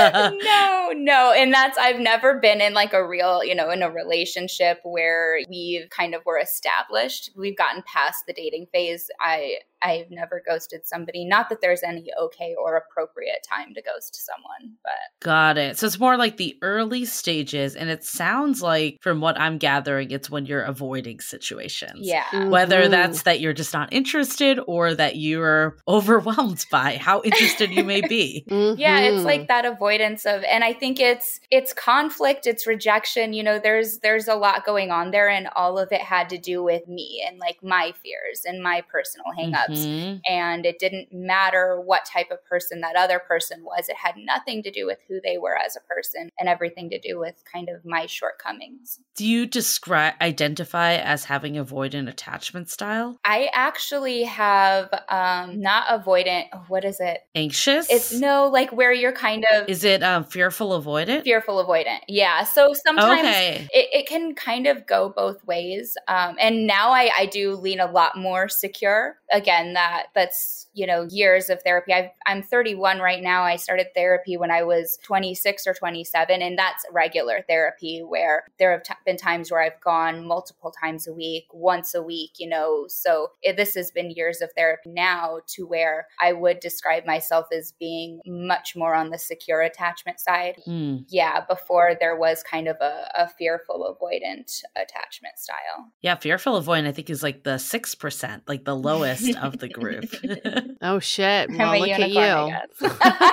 No. And I've never been in a real, in a relationship where we've kind of were established. We've gotten past the dating phase. I've never ghosted somebody. Not that there's any okay or appropriate time to ghost someone, but. Got it. So it's more like the early stages. And it sounds like, from what I'm gathering, it's when you're avoiding situations. Yeah. Mm-hmm. Whether that's that you're just not interested or that you're overwhelmed by how interested you may be. Mm-hmm. Yeah, it's that avoidance of, and I think it's conflict, it's rejection. There's a lot going on there, and all of it had to do with me and my fears and my personal hangups. Mm-hmm. And it didn't matter what type of person that other person was. It had nothing to do with who they were as a person and everything to do with kind of my shortcomings. Do you identify as having avoidant attachment style? I actually have not avoidant. What is it? Anxious? It's where you're kind of... Is it fearful avoidant? Fearful avoidant. Yeah. So sometimes okay. it can kind of go both ways. And now I do lean a lot more secure. Again, that's, years of therapy. I'm 31 right now. I started therapy when I was 26 or 27, and that's regular therapy where there have been times where I've gone multiple times a week, once a week, so this has been years of therapy now to where I would describe myself as being much more on the secure attachment side. Yeah, before there was kind of a fearful avoidant attachment style. Yeah, fearful avoidant I think is the 6%, the lowest of the group. Oh shit. Well, I'm look a at unicorn, you.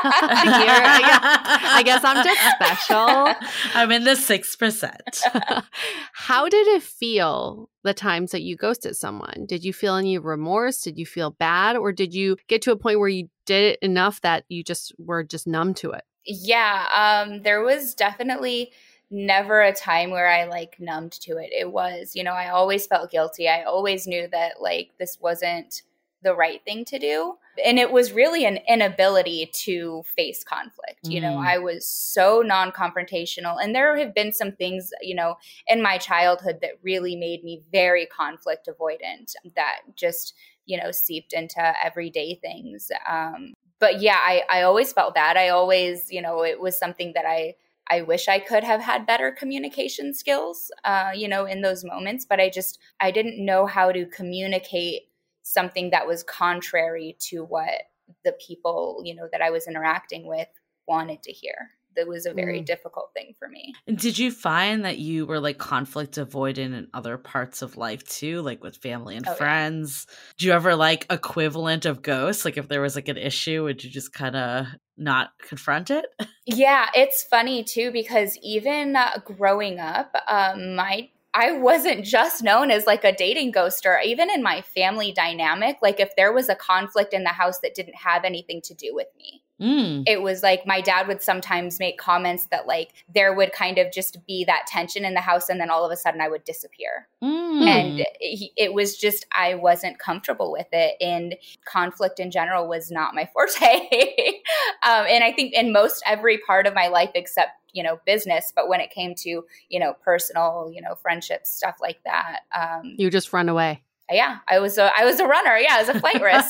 I guess I'm just special. I'm in the 6%. How did it feel the times that you ghosted someone? Did you feel any remorse? Did you feel bad? Or did you get to a point where you did it enough that you were numb to it? Yeah, there was definitely never a time where I numbed to it. It was, I always felt guilty. I always knew that this wasn't the right thing to do. And it was really an inability to face conflict. I was so non-confrontational. And there have been some things, in my childhood that really made me very conflict avoidant that just, seeped into everyday things. But yeah, I always felt bad. I always, it was something that I wish I could have had better communication skills, in those moments, but I didn't know how to communicate something that was contrary to what the people, that I was interacting with wanted to hear. That was a very difficult thing for me. And did you find that you were like conflict avoidant in other parts of life too, like with family and friends? Yeah. Do you ever like equivalent of ghosts? Like if there was like an issue, would you just kind of not confront it? Yeah, it's funny too, because even growing up, I wasn't just known as like a dating ghoster. Even in my family dynamic, like if there was a conflict in the house that didn't have anything to do with me, it was like my dad would sometimes make comments that like there would kind of just be that tension in the house, and then all of a sudden I would disappear. And it was just, I wasn't comfortable with it, and conflict in general was not my forte. And I think in most every part of my life except business, but when it came to personal friendships, stuff like that, you just run away. Yeah, I was a runner. Yeah, I was a flight risk.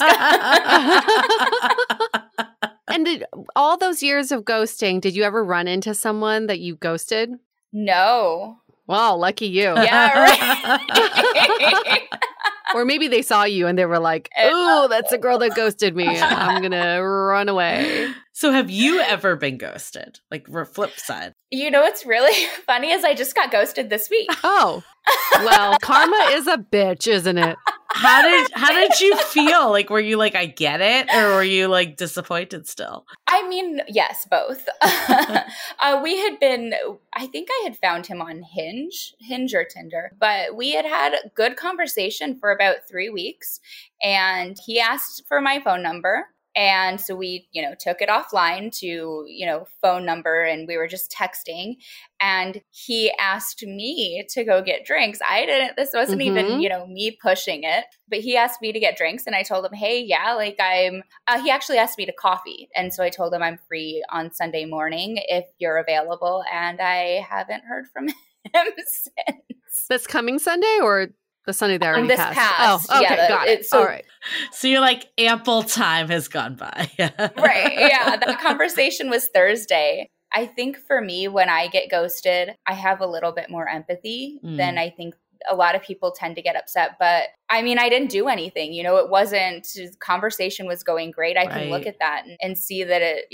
And all those years of ghosting, did you ever run into someone that you ghosted? No. Wow, lucky you. Yeah, right. Or maybe they saw you and they were like, "Oh, that's a girl that ghosted me. I'm going to run away." So have you ever been ghosted? Like flip side. What's really funny is I just got ghosted this week. Oh, well, karma is a bitch, isn't it? How did you feel? Like, were you like, I get it? Or were you like disappointed still? I mean, yes, both. We had been, I think I had found him on Hinge or Tinder, but we had good conversation for about 3 weeks, and he asked for my phone number. And so we, took it offline to, phone number, and we were just texting, and he asked me to go get drinks. This wasn't even, me pushing it, but he asked me to get drinks, and I told him, hey, yeah, like he actually asked me to coffee. And so I told him I'm free on Sunday morning if you're available. And I haven't heard from him since. This coming Sunday or the Sunday that already passed? Oh, okay, got it. All right. So you're like, ample time has gone by. Right. Yeah. That conversation was Thursday. I think for me, when I get ghosted, I have a little bit more empathy than I think a lot of people tend to get upset. But I mean, I didn't do anything. It wasn't, conversation was going great. I can look at that and see that it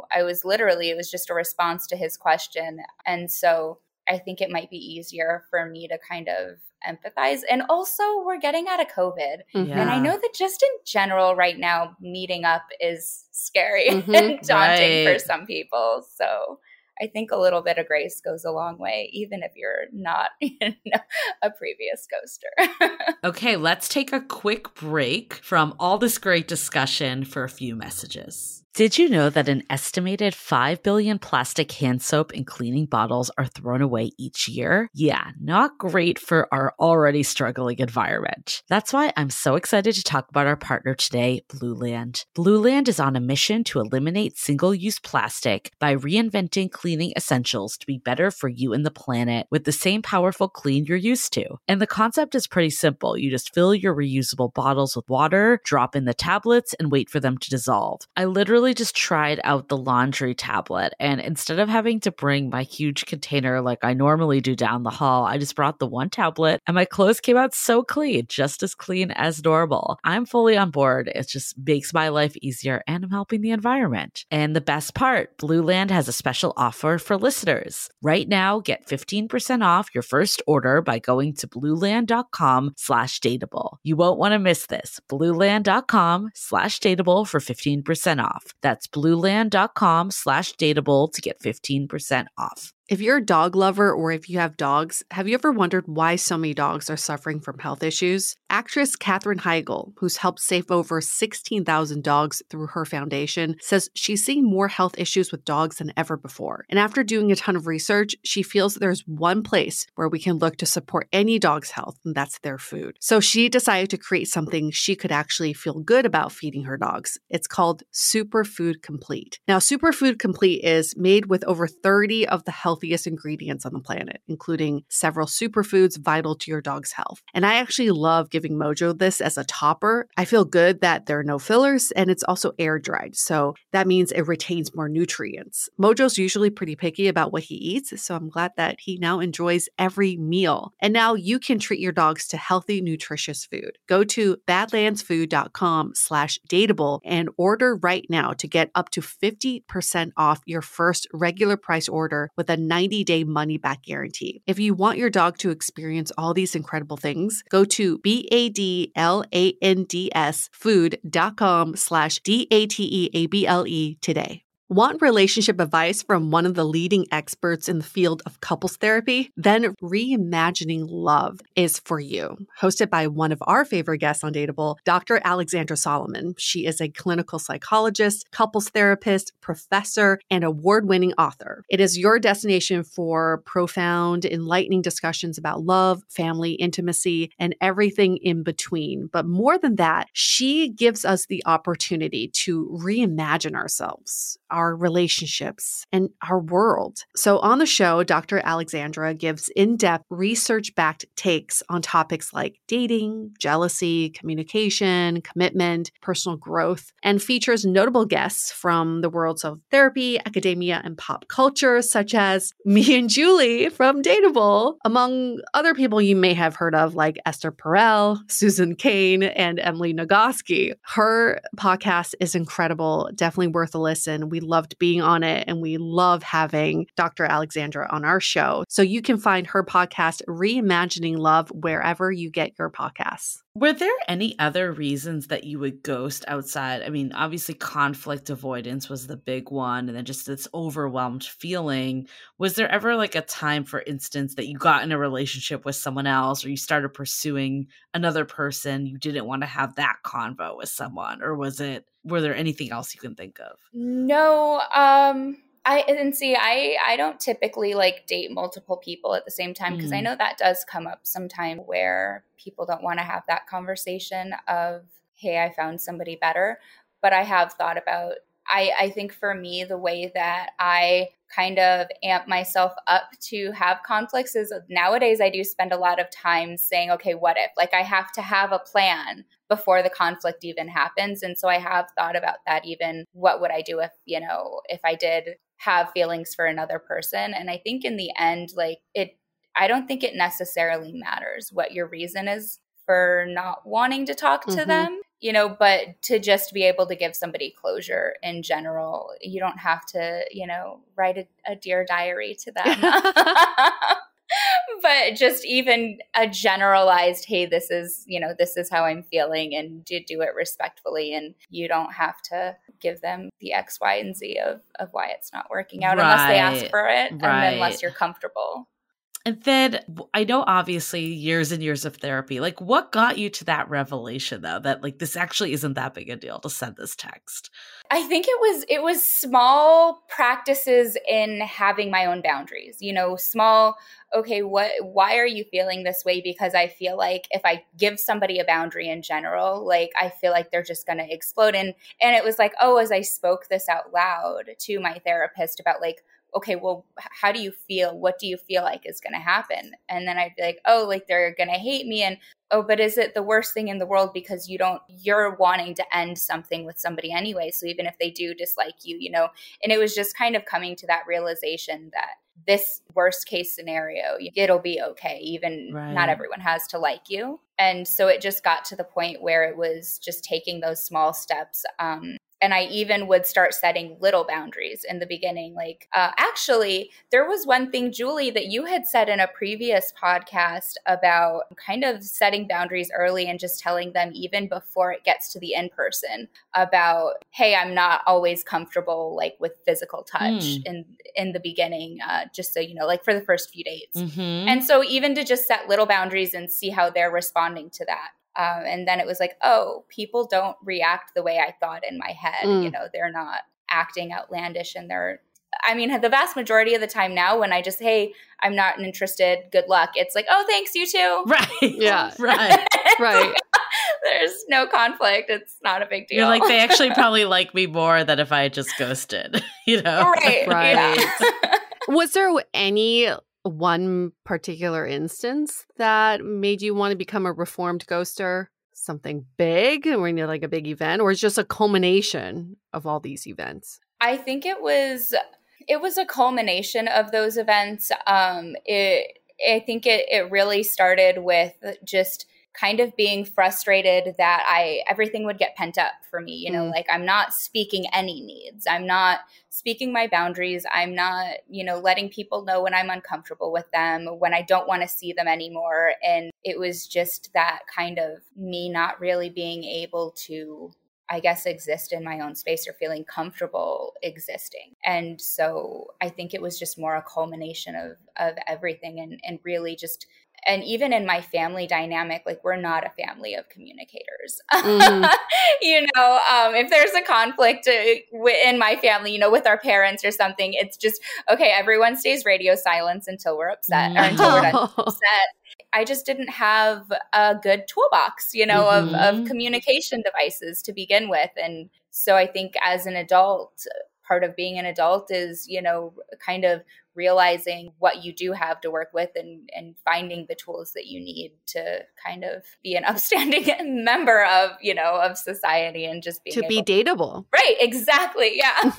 was just a response to his question. And so I think it might be easier for me to kind of empathize. And also, we're getting out of COVID. And I know that just in general right now, meeting up is scary and daunting for some people. So I think a little bit of grace goes a long way, even if you're not a previous ghoster. Okay, let's take a quick break from all this great discussion for a few messages. Did you know that an estimated 5 billion plastic hand soap and cleaning bottles are thrown away each year? Yeah, not great for our already struggling environment. That's why I'm so excited to talk about our partner today, Blueland. Blueland is on a mission to eliminate single-use plastic by reinventing cleaning essentials to be better for you and the planet with the same powerful clean you're used to. And the concept is pretty simple. You just fill your reusable bottles with water, drop in the tablets, and wait for them to dissolve. I literally just tried out the laundry tablet, and instead of having to bring my huge container like I normally do down the hall, I just brought the one tablet, and my clothes came out so clean, just as clean as normal. I'm fully on board. It just makes my life easier, and I'm helping the environment. And the best part, Blueland has a special offer for listeners. Right now, get 15% off your first order by going to blueland.com/dateable. You won't want to miss this. blueland.com/dateable for 15% off. That's blueland.com/dateable to get 15% off. If you're a dog lover or if you have dogs, have you ever wondered why so many dogs are suffering from health issues? Actress Katherine Heigl, who's helped save over 16,000 dogs through her foundation, says she's seeing more health issues with dogs than ever before. And after doing a ton of research, she feels there's one place where we can look to support any dog's health, and that's their food. So she decided to create something she could actually feel good about feeding her dogs. It's called Superfood Complete. Now, Superfood Complete is made with over 30 of the health healthiest ingredients on the planet, including several superfoods vital to your dog's health. And I actually love giving Mojo this as a topper. I feel good that there are no fillers and it's also air dried. So that means it retains more nutrients. Mojo's usually pretty picky about what he eats, so I'm glad that he now enjoys every meal. And now you can treat your dogs to healthy, nutritious food. Go to badlandsfood.com/dateable and order right now to get up to 50% off your first regular price order with a 90-day money-back guarantee. If you want your dog to experience all these incredible things, go to badlandsfood.com/DATEABLE today. Want relationship advice from one of the leading experts in the field of couples therapy? Then Reimagining Love is for you. Hosted by one of our favorite guests on Dateable, Dr. Alexandra Solomon. She is a clinical psychologist, couples therapist, professor, and award-winning author. It is your destination for profound, enlightening discussions about love, family, intimacy, and everything in between. But more than that, she gives us the opportunity to reimagine ourselves, our relationships, and our world. So on the show, Dr. Alexandra gives in-depth, research-backed takes on topics like dating, jealousy, communication, commitment, personal growth, and features notable guests from the worlds of therapy, academia, and pop culture, such as me and Julie from Dateable, among other people you may have heard of like Esther Perel, Susan Cain, and Emily Nagoski. Her podcast is incredible, definitely worth a listen. We loved being on it, and we love having Dr. Alexandra on our show. So you can find her podcast, Reimagining Love, wherever you get your podcasts. Were there any other reasons that you would ghost outside? I mean, obviously conflict avoidance was the big one, and then just this overwhelmed feeling. Was there ever like a time, for instance, that you got in a relationship with someone else, or you started pursuing another person, you didn't want to have that convo with someone, or were there anything else you can think of? No, I don't typically like date multiple people at the same time, because I know that does come up sometime where people don't want to have that conversation of, hey, I found somebody better. But I have thought about, I think for me, the way that I kind of amp myself up to have conflicts is nowadays I do spend a lot of time saying, okay, what if? Like I have to have a plan before the conflict even happens. And so I have thought about that, even what would I do if I did have feelings for another person. And I think in the end, I don't think it necessarily matters what your reason is for not wanting to talk to them, but to just be able to give somebody closure in general. You don't have to, write a Dear Diary to them. But just even a generalized, hey, this is how I'm feeling, and do it respectfully. And you don't have to give them the X, Y, and Z of why it's not working out unless they ask for it, and unless you're comfortable. And then I know obviously years and years of therapy, like what got you to that revelation though, that like this actually isn't that big a deal to send this text? I think it was small practices in having my own boundaries, small, okay, why are you feeling this way? Because I feel like if I give somebody a boundary in general, like I feel like they're just going to explode. And it was like, as I spoke this out loud to my therapist about like, okay, well, how do you feel? What do you feel like is going to happen? And then I'd be like, they're going to hate me. And, but is it the worst thing in the world because you're wanting to end something with somebody anyway. So even if they do dislike you, and it was just kind of coming to that realization that this worst case scenario, it'll be okay. Even not everyone has to like you. And so it just got to the point where it was just taking those small steps. And I even would start setting little boundaries in the beginning. Like, actually, there was one thing, Julie, that you had said in a previous podcast about kind of setting boundaries early and just telling them even before it gets to the in-person about, hey, I'm not always comfortable like with physical touch in the beginning, just so you know, like for the first few dates. And so even to just set little boundaries and see how they're responding to that. And then it was like, people don't react the way I thought in my head. They're not acting outlandish, and the vast majority of the time now when I just, hey, I'm not interested, good luck. It's like, oh, thanks, you too. Right. Yeah. Right. There's no conflict. It's not a big deal. You're like, they actually probably like me more than if I just ghosted, Right. Yeah. Was there any one particular instance that made you want to become a reformed ghoster? Something big, or like a big event, or is just a culmination of all these events? I think it was a culmination of those events. I think it really started with just kind of being frustrated that everything would get pent up for me, you know, like I'm not speaking any needs. I'm not speaking my boundaries. I'm not, you know, letting people know when I'm uncomfortable with them, when I don't want to see them anymore. And it was just that kind of me not really being able to, I guess, exist in my own space or feeling comfortable existing. And so I think it was just more a culmination of everything and really just, and even in my family dynamic, like we're not a family of communicators. You know, if there's a conflict in my family, you know, with our parents or something, it's just, okay, everyone stays radio silence until we're upset or until we're done upset. I just didn't have a good toolbox, you know, of communication devices to begin with. And so I think as an adult, part of being an adult is, you know, kind of realizing what you do have to work with and finding the tools that you need to kind of be an upstanding member of, you know, of society and just being to be dateable. Right. Exactly. Yeah.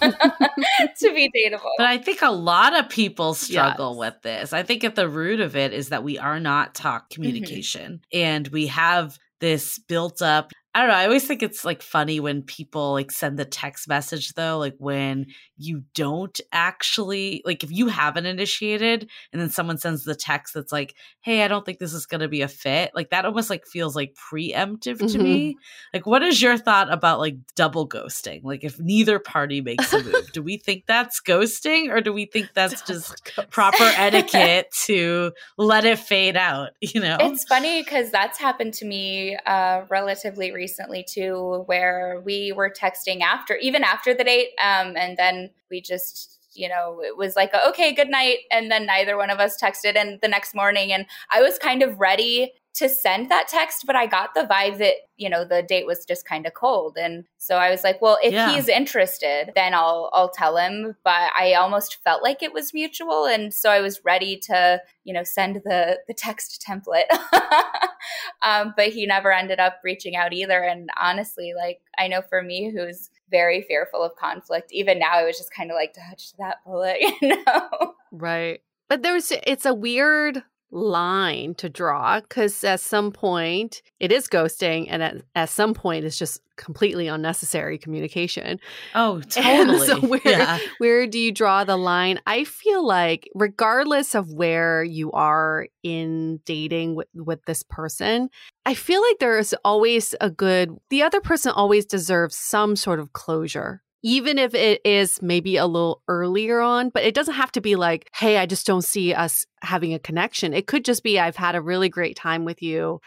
To be dateable. But I think a lot of people struggle with this. I think at the root of it is that we are not taught communication and we have this built up, I don't know. I always think it's like funny when people like send the text message though, like when you don't actually, like if you haven't initiated and then someone sends the text that's like, hey, I don't think this is going to be a fit. Like that almost like feels like preemptive to me. Like what is your thought about like double ghosting? Like if neither party makes a move, do we think that's ghosting or do we think that's just proper etiquette to let it fade out? You know, it's funny because that's happened to me relatively recently too, where we were texting even after the date. And then we just, you know, it was like, okay, good night. And then neither one of us texted. And the next morning, and I was kind of ready to send that text, but I got the vibe that, you know, the date was just kind of cold. And so I was like, well, if he's interested, then I'll tell him. But I almost felt like it was mutual. And so I was ready to, you know, send the text template. But he never ended up reaching out either. And honestly, like, I know for me, who's very fearful of conflict, even now, I was just kind of like, dodge that bullet, you know? Right. But it's a weird line to draw because at some point it is ghosting and at some point it's just completely unnecessary communication. Oh, totally. So where do you draw the line? I feel like regardless of where you are in dating with this person, I feel like there's always the other person always deserves some sort of closure. Even if it is maybe a little earlier on, but it doesn't have to be like, hey, I just don't see us having a connection. It could just be, I've had a really great time with you.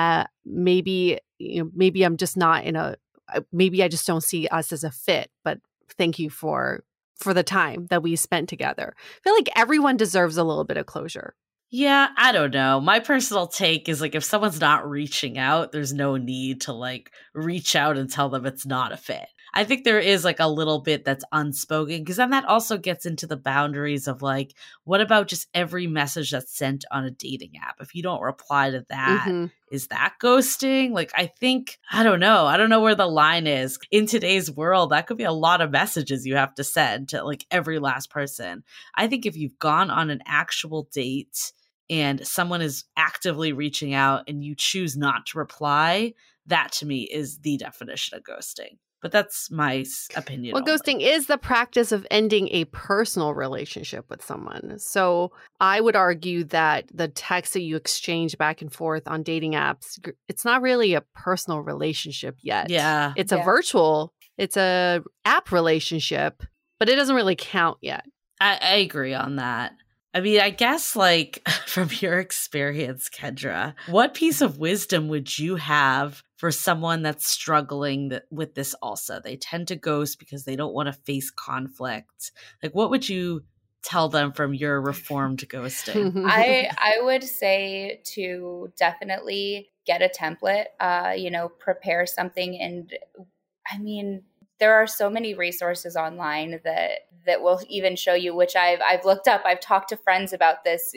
Maybe I'm just not maybe I just don't see us as a fit, but thank you for the time that we spent together. I feel like everyone deserves a little bit of closure. Yeah, I don't know. My personal take is like if someone's not reaching out, there's no need to like reach out and tell them it's not a fit. I think there is like a little bit that's unspoken because then that also gets into the boundaries of like, what about just every message that's sent on a dating app? If you don't reply to that, is that ghosting? Like, I don't know where the line is. In today's world, that could be a lot of messages you have to send to like every last person. I think if you've gone on an actual date and someone is actively reaching out and you choose not to reply, that to me is the definition of ghosting. But that's my opinion. Well, ghosting is the practice of ending a personal relationship with someone. So I would argue that the text that you exchange back and forth on dating apps, it's not really a personal relationship yet. Yeah. It's it's a app relationship, but it doesn't really count yet. I agree on that. I mean, I guess like from your experience, Kendra, what piece of wisdom would you have for someone that's struggling with this also? They tend to ghost because they don't want to face conflict. Like, what would you tell them from your reformed ghosting? I would say to definitely get a template, prepare something. And I mean, there are so many resources online that will even show you, which I've looked up. I've talked to friends about this,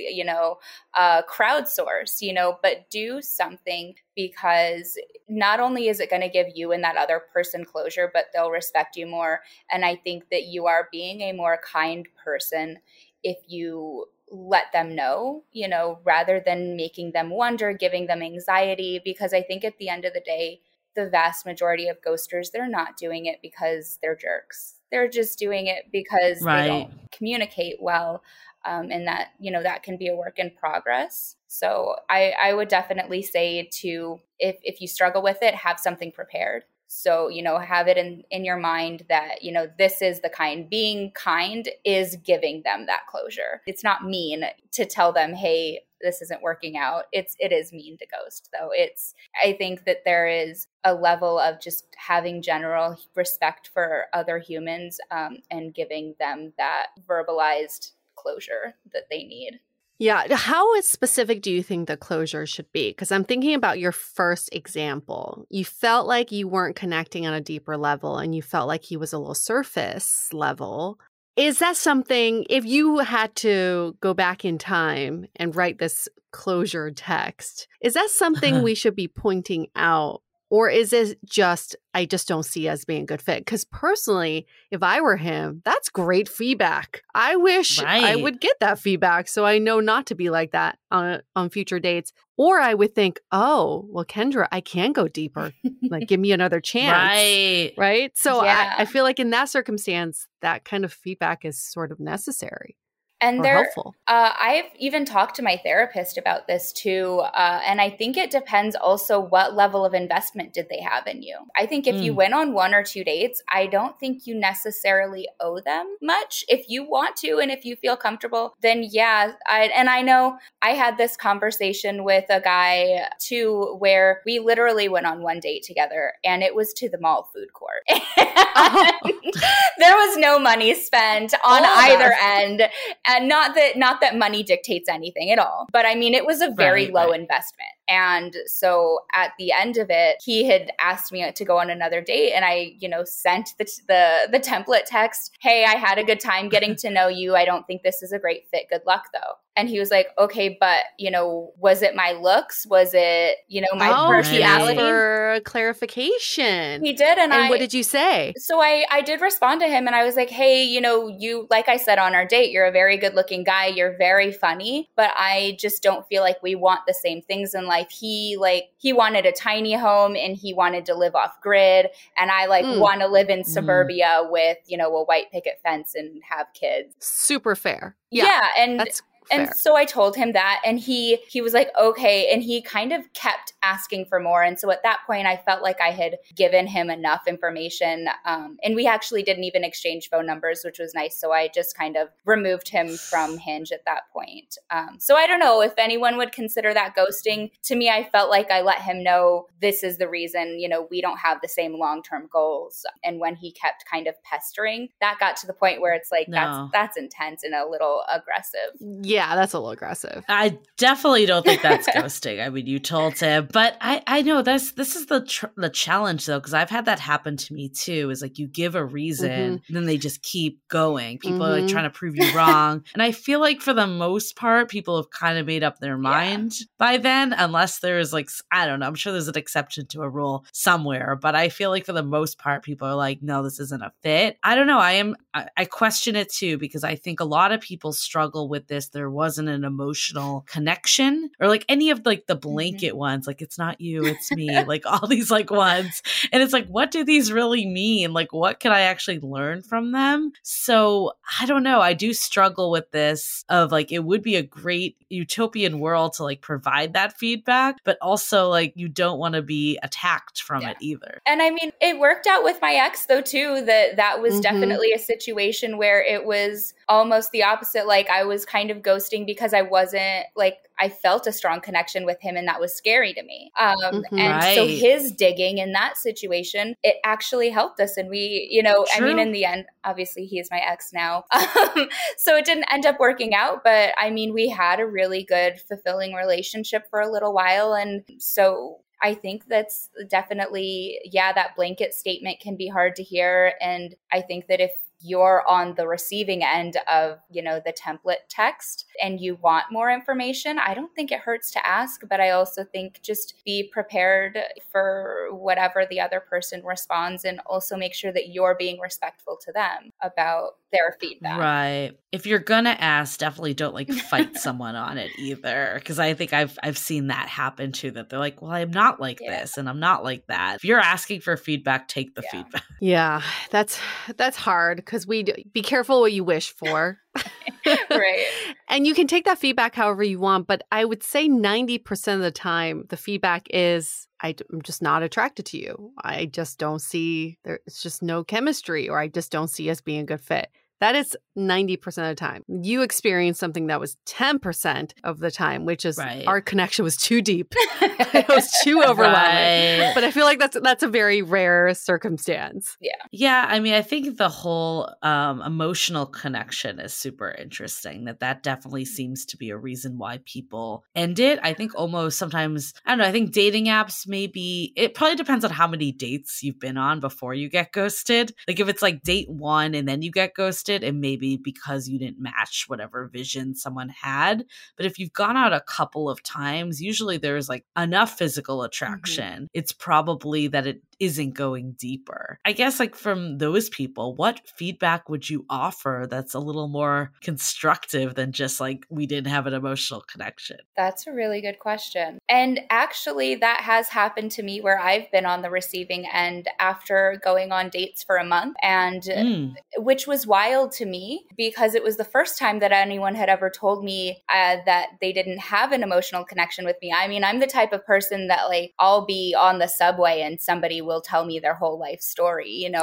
crowdsource, but do something, because not only is it going to give you and that other person closure, but they'll respect you more. And I think that you are being a more kind person if you let them know, rather than making them wonder, giving them anxiety, because I think at the end of the day, the vast majority of ghosters, they're not doing it because they're jerks. They're just doing it because they don't communicate well. And that, that can be a work in progress. So I would definitely say if you struggle with it, have something prepared. So, have it in your mind that, this is the kind. Being kind is giving them that closure. It's not mean to tell them, hey, this isn't working out. It is mean to ghost, though. I think that there is a level of just having general respect for other humans, and giving them that verbalized closure that they need. Yeah. How specific do you think the closure should be? Because I'm thinking about your first example. You felt like you weren't connecting on a deeper level, and you felt like he was a little surface level. Is that something, if you had to go back in time and write this closure text, is that something we should be pointing out? Or is it just, I just don't see as being a good fit? Because personally, if I were him, that's great feedback. I wish I would get that feedback so I know not to be like that on future dates. Or I would think, oh, well, Kendra, I can go deeper. Like, give me another chance. Right? So yeah. I feel like in that circumstance, that kind of feedback is sort of necessary. And helpful. I've even talked to my therapist about this too. And I think it depends also what level of investment did they have in you. I think if you went on 1 or 2 dates, I don't think you necessarily owe them much. If you want to, and if you feel comfortable, then yeah. I know I had this conversation with a guy too, where we literally went on 1 date together, and it was to the mall food court. There was no money spent on either end. And not that money dictates anything at all. But I mean, it was a very low investment. And so at the end of it, he had asked me to go on another date. And I, sent the template text, hey, I had a good time getting to know you. I don't think this is a great fit. Good luck, though. And he was like, okay, but, was it my looks? Was it, my personality? He asked for clarification. He did. And what did you say? So I did respond to him, and I was like, hey, you, like I said on our date, you're a very good looking guy. You're very funny, but I just don't feel like we want the same things in life. He wanted a tiny home, and he wanted to live off grid. And I want to live in suburbia with, a white picket fence and have kids. Super fair. Yeah. And that's And so I told him that, and he was like, okay. And he kind of kept asking for more. And so at that point, I felt like I had given him enough information. And we actually didn't even exchange phone numbers, which was nice. So I just kind of removed him from Hinge at that point. So I don't know if anyone would consider that ghosting. To me, I felt like I let him know this is the reason, we don't have the same long-term goals. And when he kept kind of pestering, that got to the point where it's like, that's intense and a little aggressive. Yeah, that's a little aggressive. I definitely don't think that's ghosting. I mean, you told him, but I know this is the challenge though, because I've had that happen to me too. Is like you give a reason, then they just keep going. People are like trying to prove you wrong, and I feel like for the most part, people have kind of made up their mind by then, unless there's like I don't know. I'm sure there's an exception to a rule somewhere, but I feel like for the most part, people are like, no, this isn't a fit. I don't know. I question it too because I think a lot of people struggle with this. There wasn't an emotional connection, or like any of like the blanket ones, like it's not you, it's me, like all these like ones. And it's like, what do these really mean? Like, what can I actually learn from them? So I don't know. I do struggle with this of like, it would be a great utopian world to like provide that feedback, but also like you don't want to be attacked from it either. And I mean, it worked out with my ex though too, that was definitely a situation where it was almost the opposite. Like I was kind of ghosting because I wasn't like, I felt a strong connection with him and that was scary to me. So his digging in that situation, it actually helped us. And we, I mean, in the end, obviously he is my ex now. So it didn't end up working out, but I mean, we had a really good fulfilling relationship for a little while. And so I think that's definitely, yeah, that blanket statement can be hard to hear. And I think that if you're on the receiving end of, the template text and you want more information, I don't think it hurts to ask, but I also think just be prepared for whatever the other person responds, and also make sure that you're being respectful to them about their feedback. Right. If you're gonna ask, definitely don't fight someone on it either. Because I think I've seen that happen too, that they're like, well, I'm not like this and I'm not like that. If you're asking for feedback, take the feedback. Yeah, that's hard, because be careful what you wish for. Right. And you can take that feedback however you want, but I would say 90% of the time, the feedback is, I'm just not attracted to you. I just don't see, it's just no chemistry, or I just don't see us being a good fit. That is 90% of the time. You experienced something that was 10% of the time, which is our connection was too deep. It was too overwhelming. Right. But I feel like that's a very rare circumstance. Yeah. Yeah. I mean, I think the whole emotional connection is super interesting. That definitely seems to be a reason why people end it. I think almost sometimes, I don't know, I think dating apps maybe, it probably depends on how many dates you've been on before you get ghosted. Like if it's like date 1 and then you get ghosted, and maybe because you didn't match whatever vision someone had. But if you've gone out a couple of times, usually there's like enough physical attraction. It's probably that it isn't going deeper. I guess like from those people, what feedback would you offer that's a little more constructive than just like, we didn't have an emotional connection? That's a really good question. And actually that has happened to me, where I've been on the receiving end after going on dates for a month, and which was wild to me, because it was the first time that anyone had ever told me that they didn't have an emotional connection with me. I mean, I'm the type of person that like, I'll be on the subway and somebody will tell me their whole life story, and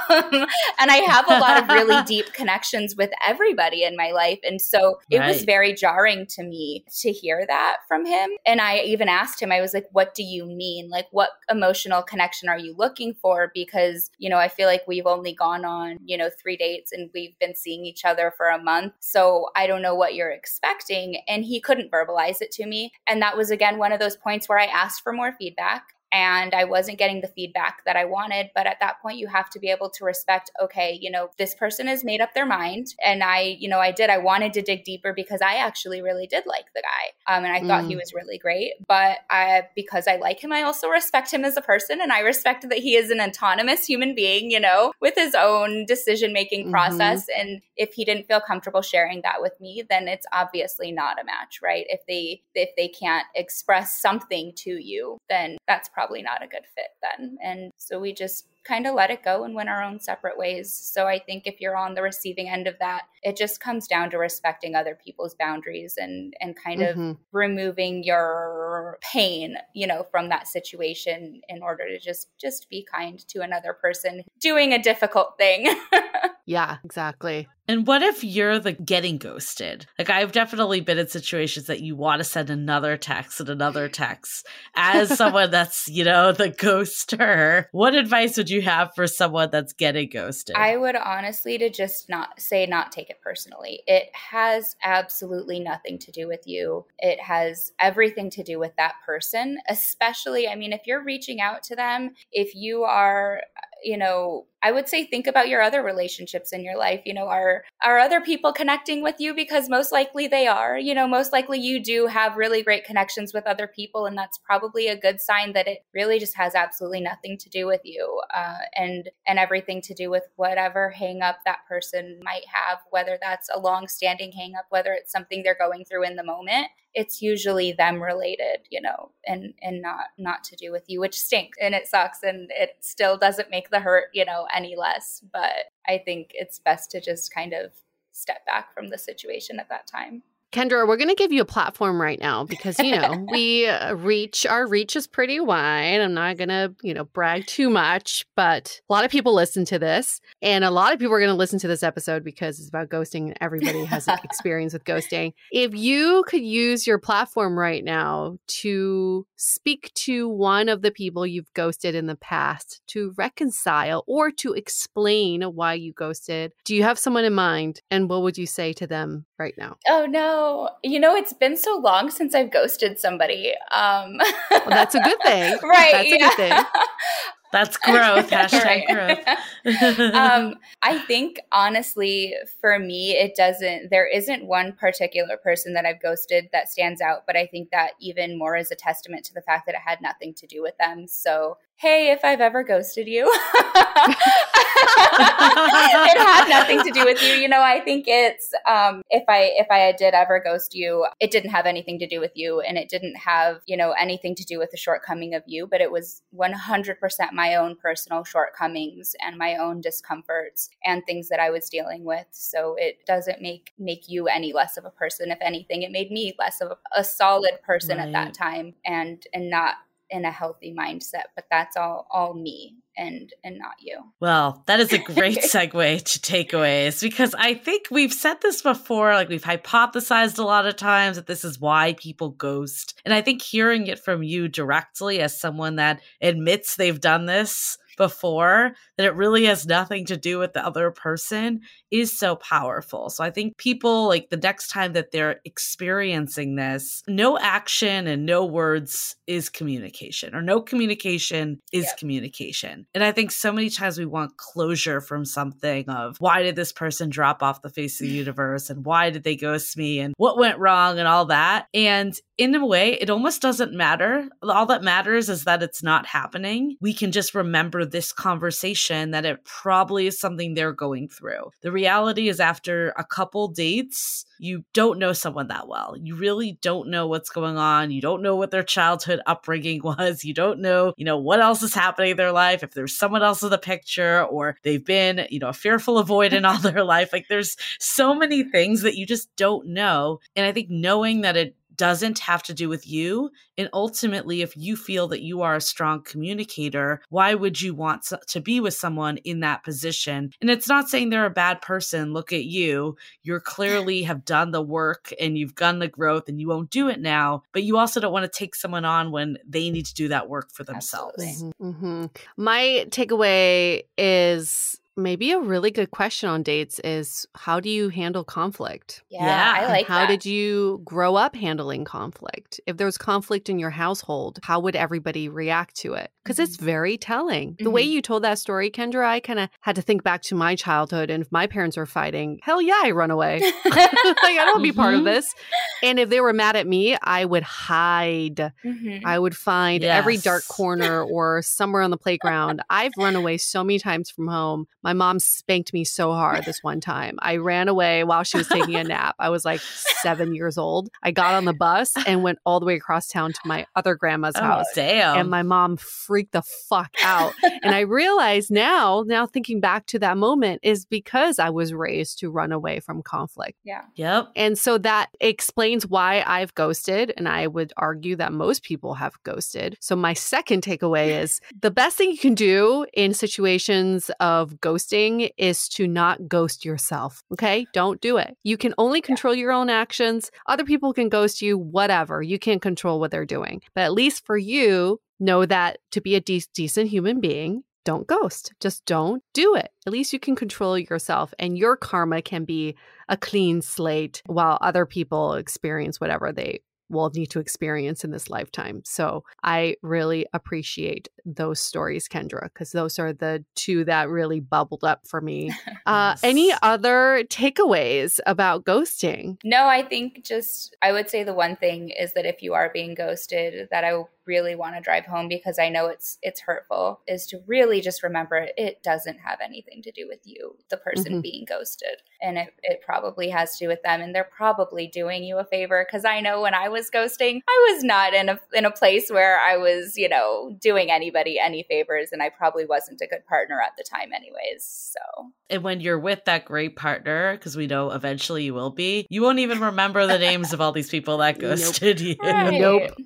I have a lot of really deep connections with everybody in my life. And so it was very jarring to me to hear that from him. And I even asked him, I was like, what do you mean? Like, what emotional connection are you looking for? Because, I feel like we've only gone on, 3 dates and we've been seeing each other for a month. So I don't know what you're expecting. And he couldn't verbalize it to me. And that was, again, one of those points where I asked for more feedback. And I wasn't getting the feedback that I wanted. But at that point, you have to be able to respect, okay, this person has made up their mind. And I wanted to dig deeper, because I actually really did like the guy. And I thought he was really great. But because I like him, I also respect him as a person. And I respect that he is an autonomous human being, with his own decision-making process. And if he didn't feel comfortable sharing that with me, then it's obviously not a match, right? If they can't express something to you, then that's probably not a good fit then. And so we just kind of let it go and went our own separate ways. So I think if you're on the receiving end of that, it just comes down to respecting other people's boundaries and kind of removing your pain, from that situation, in order to just be kind to another person doing a difficult thing. Yeah, exactly. And what if you're the getting ghosted? Like, I've definitely been in situations that you want to send another text and another text as someone that's, the ghoster. What advice would you have for someone that's getting ghosted? I would honestly to just not take it personally. It has absolutely nothing to do with you. It has everything to do with that person, especially, I mean, if you're reaching out to them, if you are, I would say think about your other relationships in your life. Are other people connecting with you? Because most likely they are. Most likely you do have really great connections with other people, and that's probably a good sign that it really just has absolutely nothing to do with you, and everything to do with whatever hang up that person might have, whether that's a long-standing hang up, whether it's something they're going through in the moment. It's usually them related, and not to do with you, which stinks and it sucks, and it still doesn't make the hurt, any less. But I think it's best to just kind of step back from the situation at that time. Kendra, we're going to give you a platform right now because, our reach is pretty wide. I'm not going to, brag too much, but a lot of people listen to this, and a lot of people are going to listen to this episode because it's about ghosting and everybody has experience with ghosting. If you could use your platform right now to speak to one of the people you've ghosted in the past to reconcile or to explain why you ghosted, do you have someone in mind? And what would you say to them right now? Oh, no. It's been so long since I've ghosted somebody. Well, that's a good thing. Right. That's a good thing. That's growth. Hashtag growth. I think honestly, for me, there isn't one particular person that I've ghosted that stands out, but I think that even more is a testament to the fact that it had nothing to do with them. So, hey, if I've ever ghosted you, it had nothing to do with you. I think it's, if I did ever ghost you, it didn't have anything to do with you, and it didn't have, anything to do with the shortcoming of you, but it was 100% my own personal shortcomings and my own discomforts and things that I was dealing with. So it doesn't make you any less of a person. If anything, it made me less of a solid person at that time, and not in a healthy mindset. But that's all me and not you. Well, that is a great segue to takeaways, because I think we've said this before, like we've hypothesized a lot of times that this is why people ghost. And I think hearing it from you directly as someone that admits they've done this before, that it really has nothing to do with the other person, is so powerful. So I think people, like, the next time that they're experiencing this, no action and no words is communication, or no communication is communication. And I think so many times we want closure from something of, why did this person drop off the face of the universe, and why did they ghost me, and what went wrong, and all that. And in a way, it almost doesn't matter. All that matters is that it's not happening. We can just remember this conversation, that it probably is something they're going through. The reality is, after a couple dates, you don't know someone that well. You really don't know what's going on. You don't know what their childhood upbringing was. You don't know, what else is happening in their life, if there's someone else in the picture, or they've been, a fearful avoidant all their life. Like, there's so many things that you just don't know. And I think knowing that it doesn't have to do with you. And ultimately, if you feel that you are a strong communicator, why would you want to be with someone in that position? And it's not saying they're a bad person. Look at you. You clearly have done the work and you've done the growth, and you won't do it now. But you also don't want to take someone on when they need to do that work for themselves. My takeaway is, maybe a really good question on dates is, how do you handle conflict? Yeah, I like how that. did you grow up handling conflict? If there's conflict in your household, how would everybody react to it? Because it's very telling. The way you told that story, Kendra, I kind of had to think back to my childhood. And if my parents were fighting, hell yeah, I run away. Like, I don't want to be part of this. And if they were mad at me, I would hide. I would find every dark corner or somewhere on the playground. I've run away so many times from home. My mom spanked me so hard this one time. I ran away while she was taking a nap. I was like 7 years old. I got on the bus and went all the way across town to my other grandma's house. Damn. And my mom freaked the fuck out. And I realize now thinking back to that moment, is because I was raised to run away from conflict. Yeah. Yep. And so that explains why I've ghosted. And I would argue that most people have ghosted. So my second takeaway is, the best thing you can do in situations of ghosting is to not ghost yourself. Okay? Don't do it. You can only control your own actions. Other people can ghost you, whatever. You can't control what they're doing. But at least for you, know that to be a decent human being, don't ghost. Just don't do it. At least you can control yourself, and your karma can be a clean slate while other people experience whatever they will need to experience in this lifetime. So I really appreciate those stories, Kendra, because those are the two that really bubbled up for me. Any other takeaways about ghosting? No, I think I would say the one thing is that if you are being ghosted, that I really want to drive home, because I know it's hurtful, is to really just remember it doesn't have anything to do with you, the person being ghosted. And it probably has to do with them, and they're probably doing you a favor, because I know when I was ghosting, I was not in a place where I was, doing anybody any favors, and I probably wasn't a good partner at the time anyways. So, and when you're with that great partner, because we know eventually you will be, you won't even remember the names of all these people that ghosted you. Right. Nope.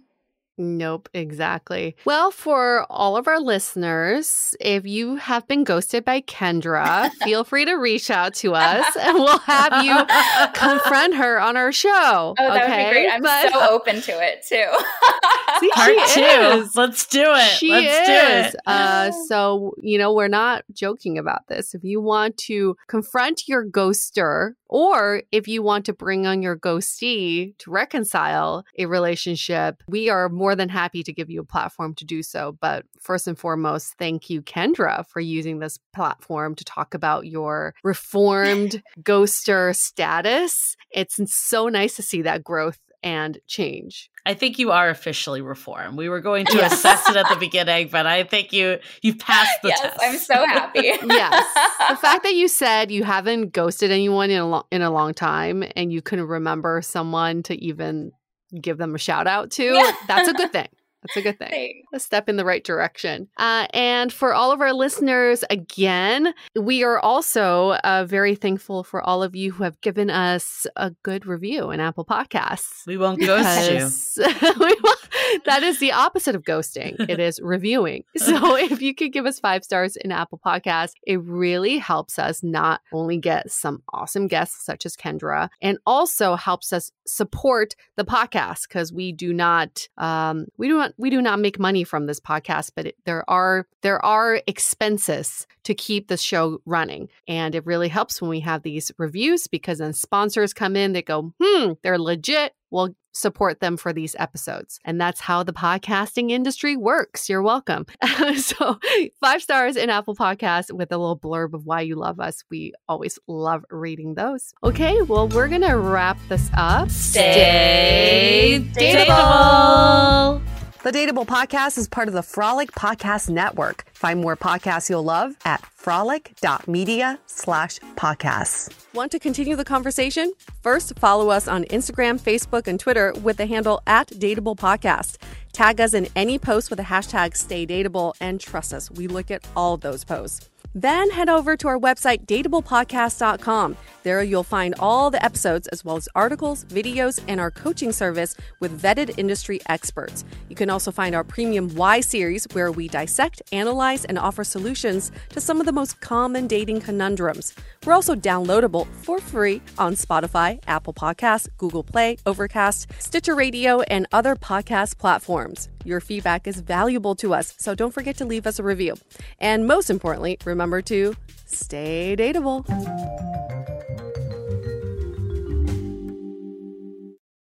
Nope, exactly. Well, for all of our listeners, if you have been ghosted by Kendra, feel free to reach out to us and we'll have you confront her on our show. Oh, that would be great. I'm so open to it too. See, Part 2. Let's do it. Let's do it. So, we're not joking about this. If you want to confront your ghoster, or if you want to bring on your ghostee to reconcile a relationship, we are more than happy to give you a platform to do so. But first and foremost, thank you, Kendra, for using this platform to talk about your reformed ghoster status. It's so nice to see that growth and change. I think you are officially reformed. We were going to assess it at the beginning, but I think you passed the test. I'm so happy. Yes. The fact that you said you haven't ghosted anyone in a long time and you couldn't remember someone to even give them a shout out to, that's a good thing. That's a good thing. Thanks. A step in the right direction. And for all of our listeners, again, we are also very thankful for all of you who have given us a good review in Apple Podcasts. We won't ghost you. That is the opposite of ghosting. It is reviewing. So if you could give us 5 stars in Apple Podcasts, it really helps us not only get some awesome guests such as Kendra, and also helps us support the podcast, because we do not make money from this podcast, but there are expenses to keep the show running. And it really helps when we have these reviews, because then sponsors come in, they go, they're legit. We'll support them for these episodes. And that's how the podcasting industry works. You're welcome. So 5 stars in Apple Podcasts with a little blurb of why you love us. We always love reading those. Okay, well, we're going to wrap this up. Stay dateable. The Dateable Podcast is part of the Frolic Podcast Network. Find more podcasts you'll love at frolic.media/podcasts. Want to continue the conversation? First, follow us on Instagram, Facebook, and Twitter with the handle @DateablePodcast. Tag us in any post with the hashtag StayDateable, and trust us, we look at all of those posts. Then head over to our website, dateablepodcast.com. There you'll find all the episodes, as well as articles, videos, and our coaching service with vetted industry experts. You can also find our premium Why series, where we dissect, analyze, and offer solutions to some of the most common dating conundrums. We're also downloadable for free on Spotify, Apple Podcasts, Google Play, Overcast, Stitcher Radio, and other podcast platforms. Your feedback is valuable to us, so don't forget to leave us a review. And most importantly, remember to stay dateable.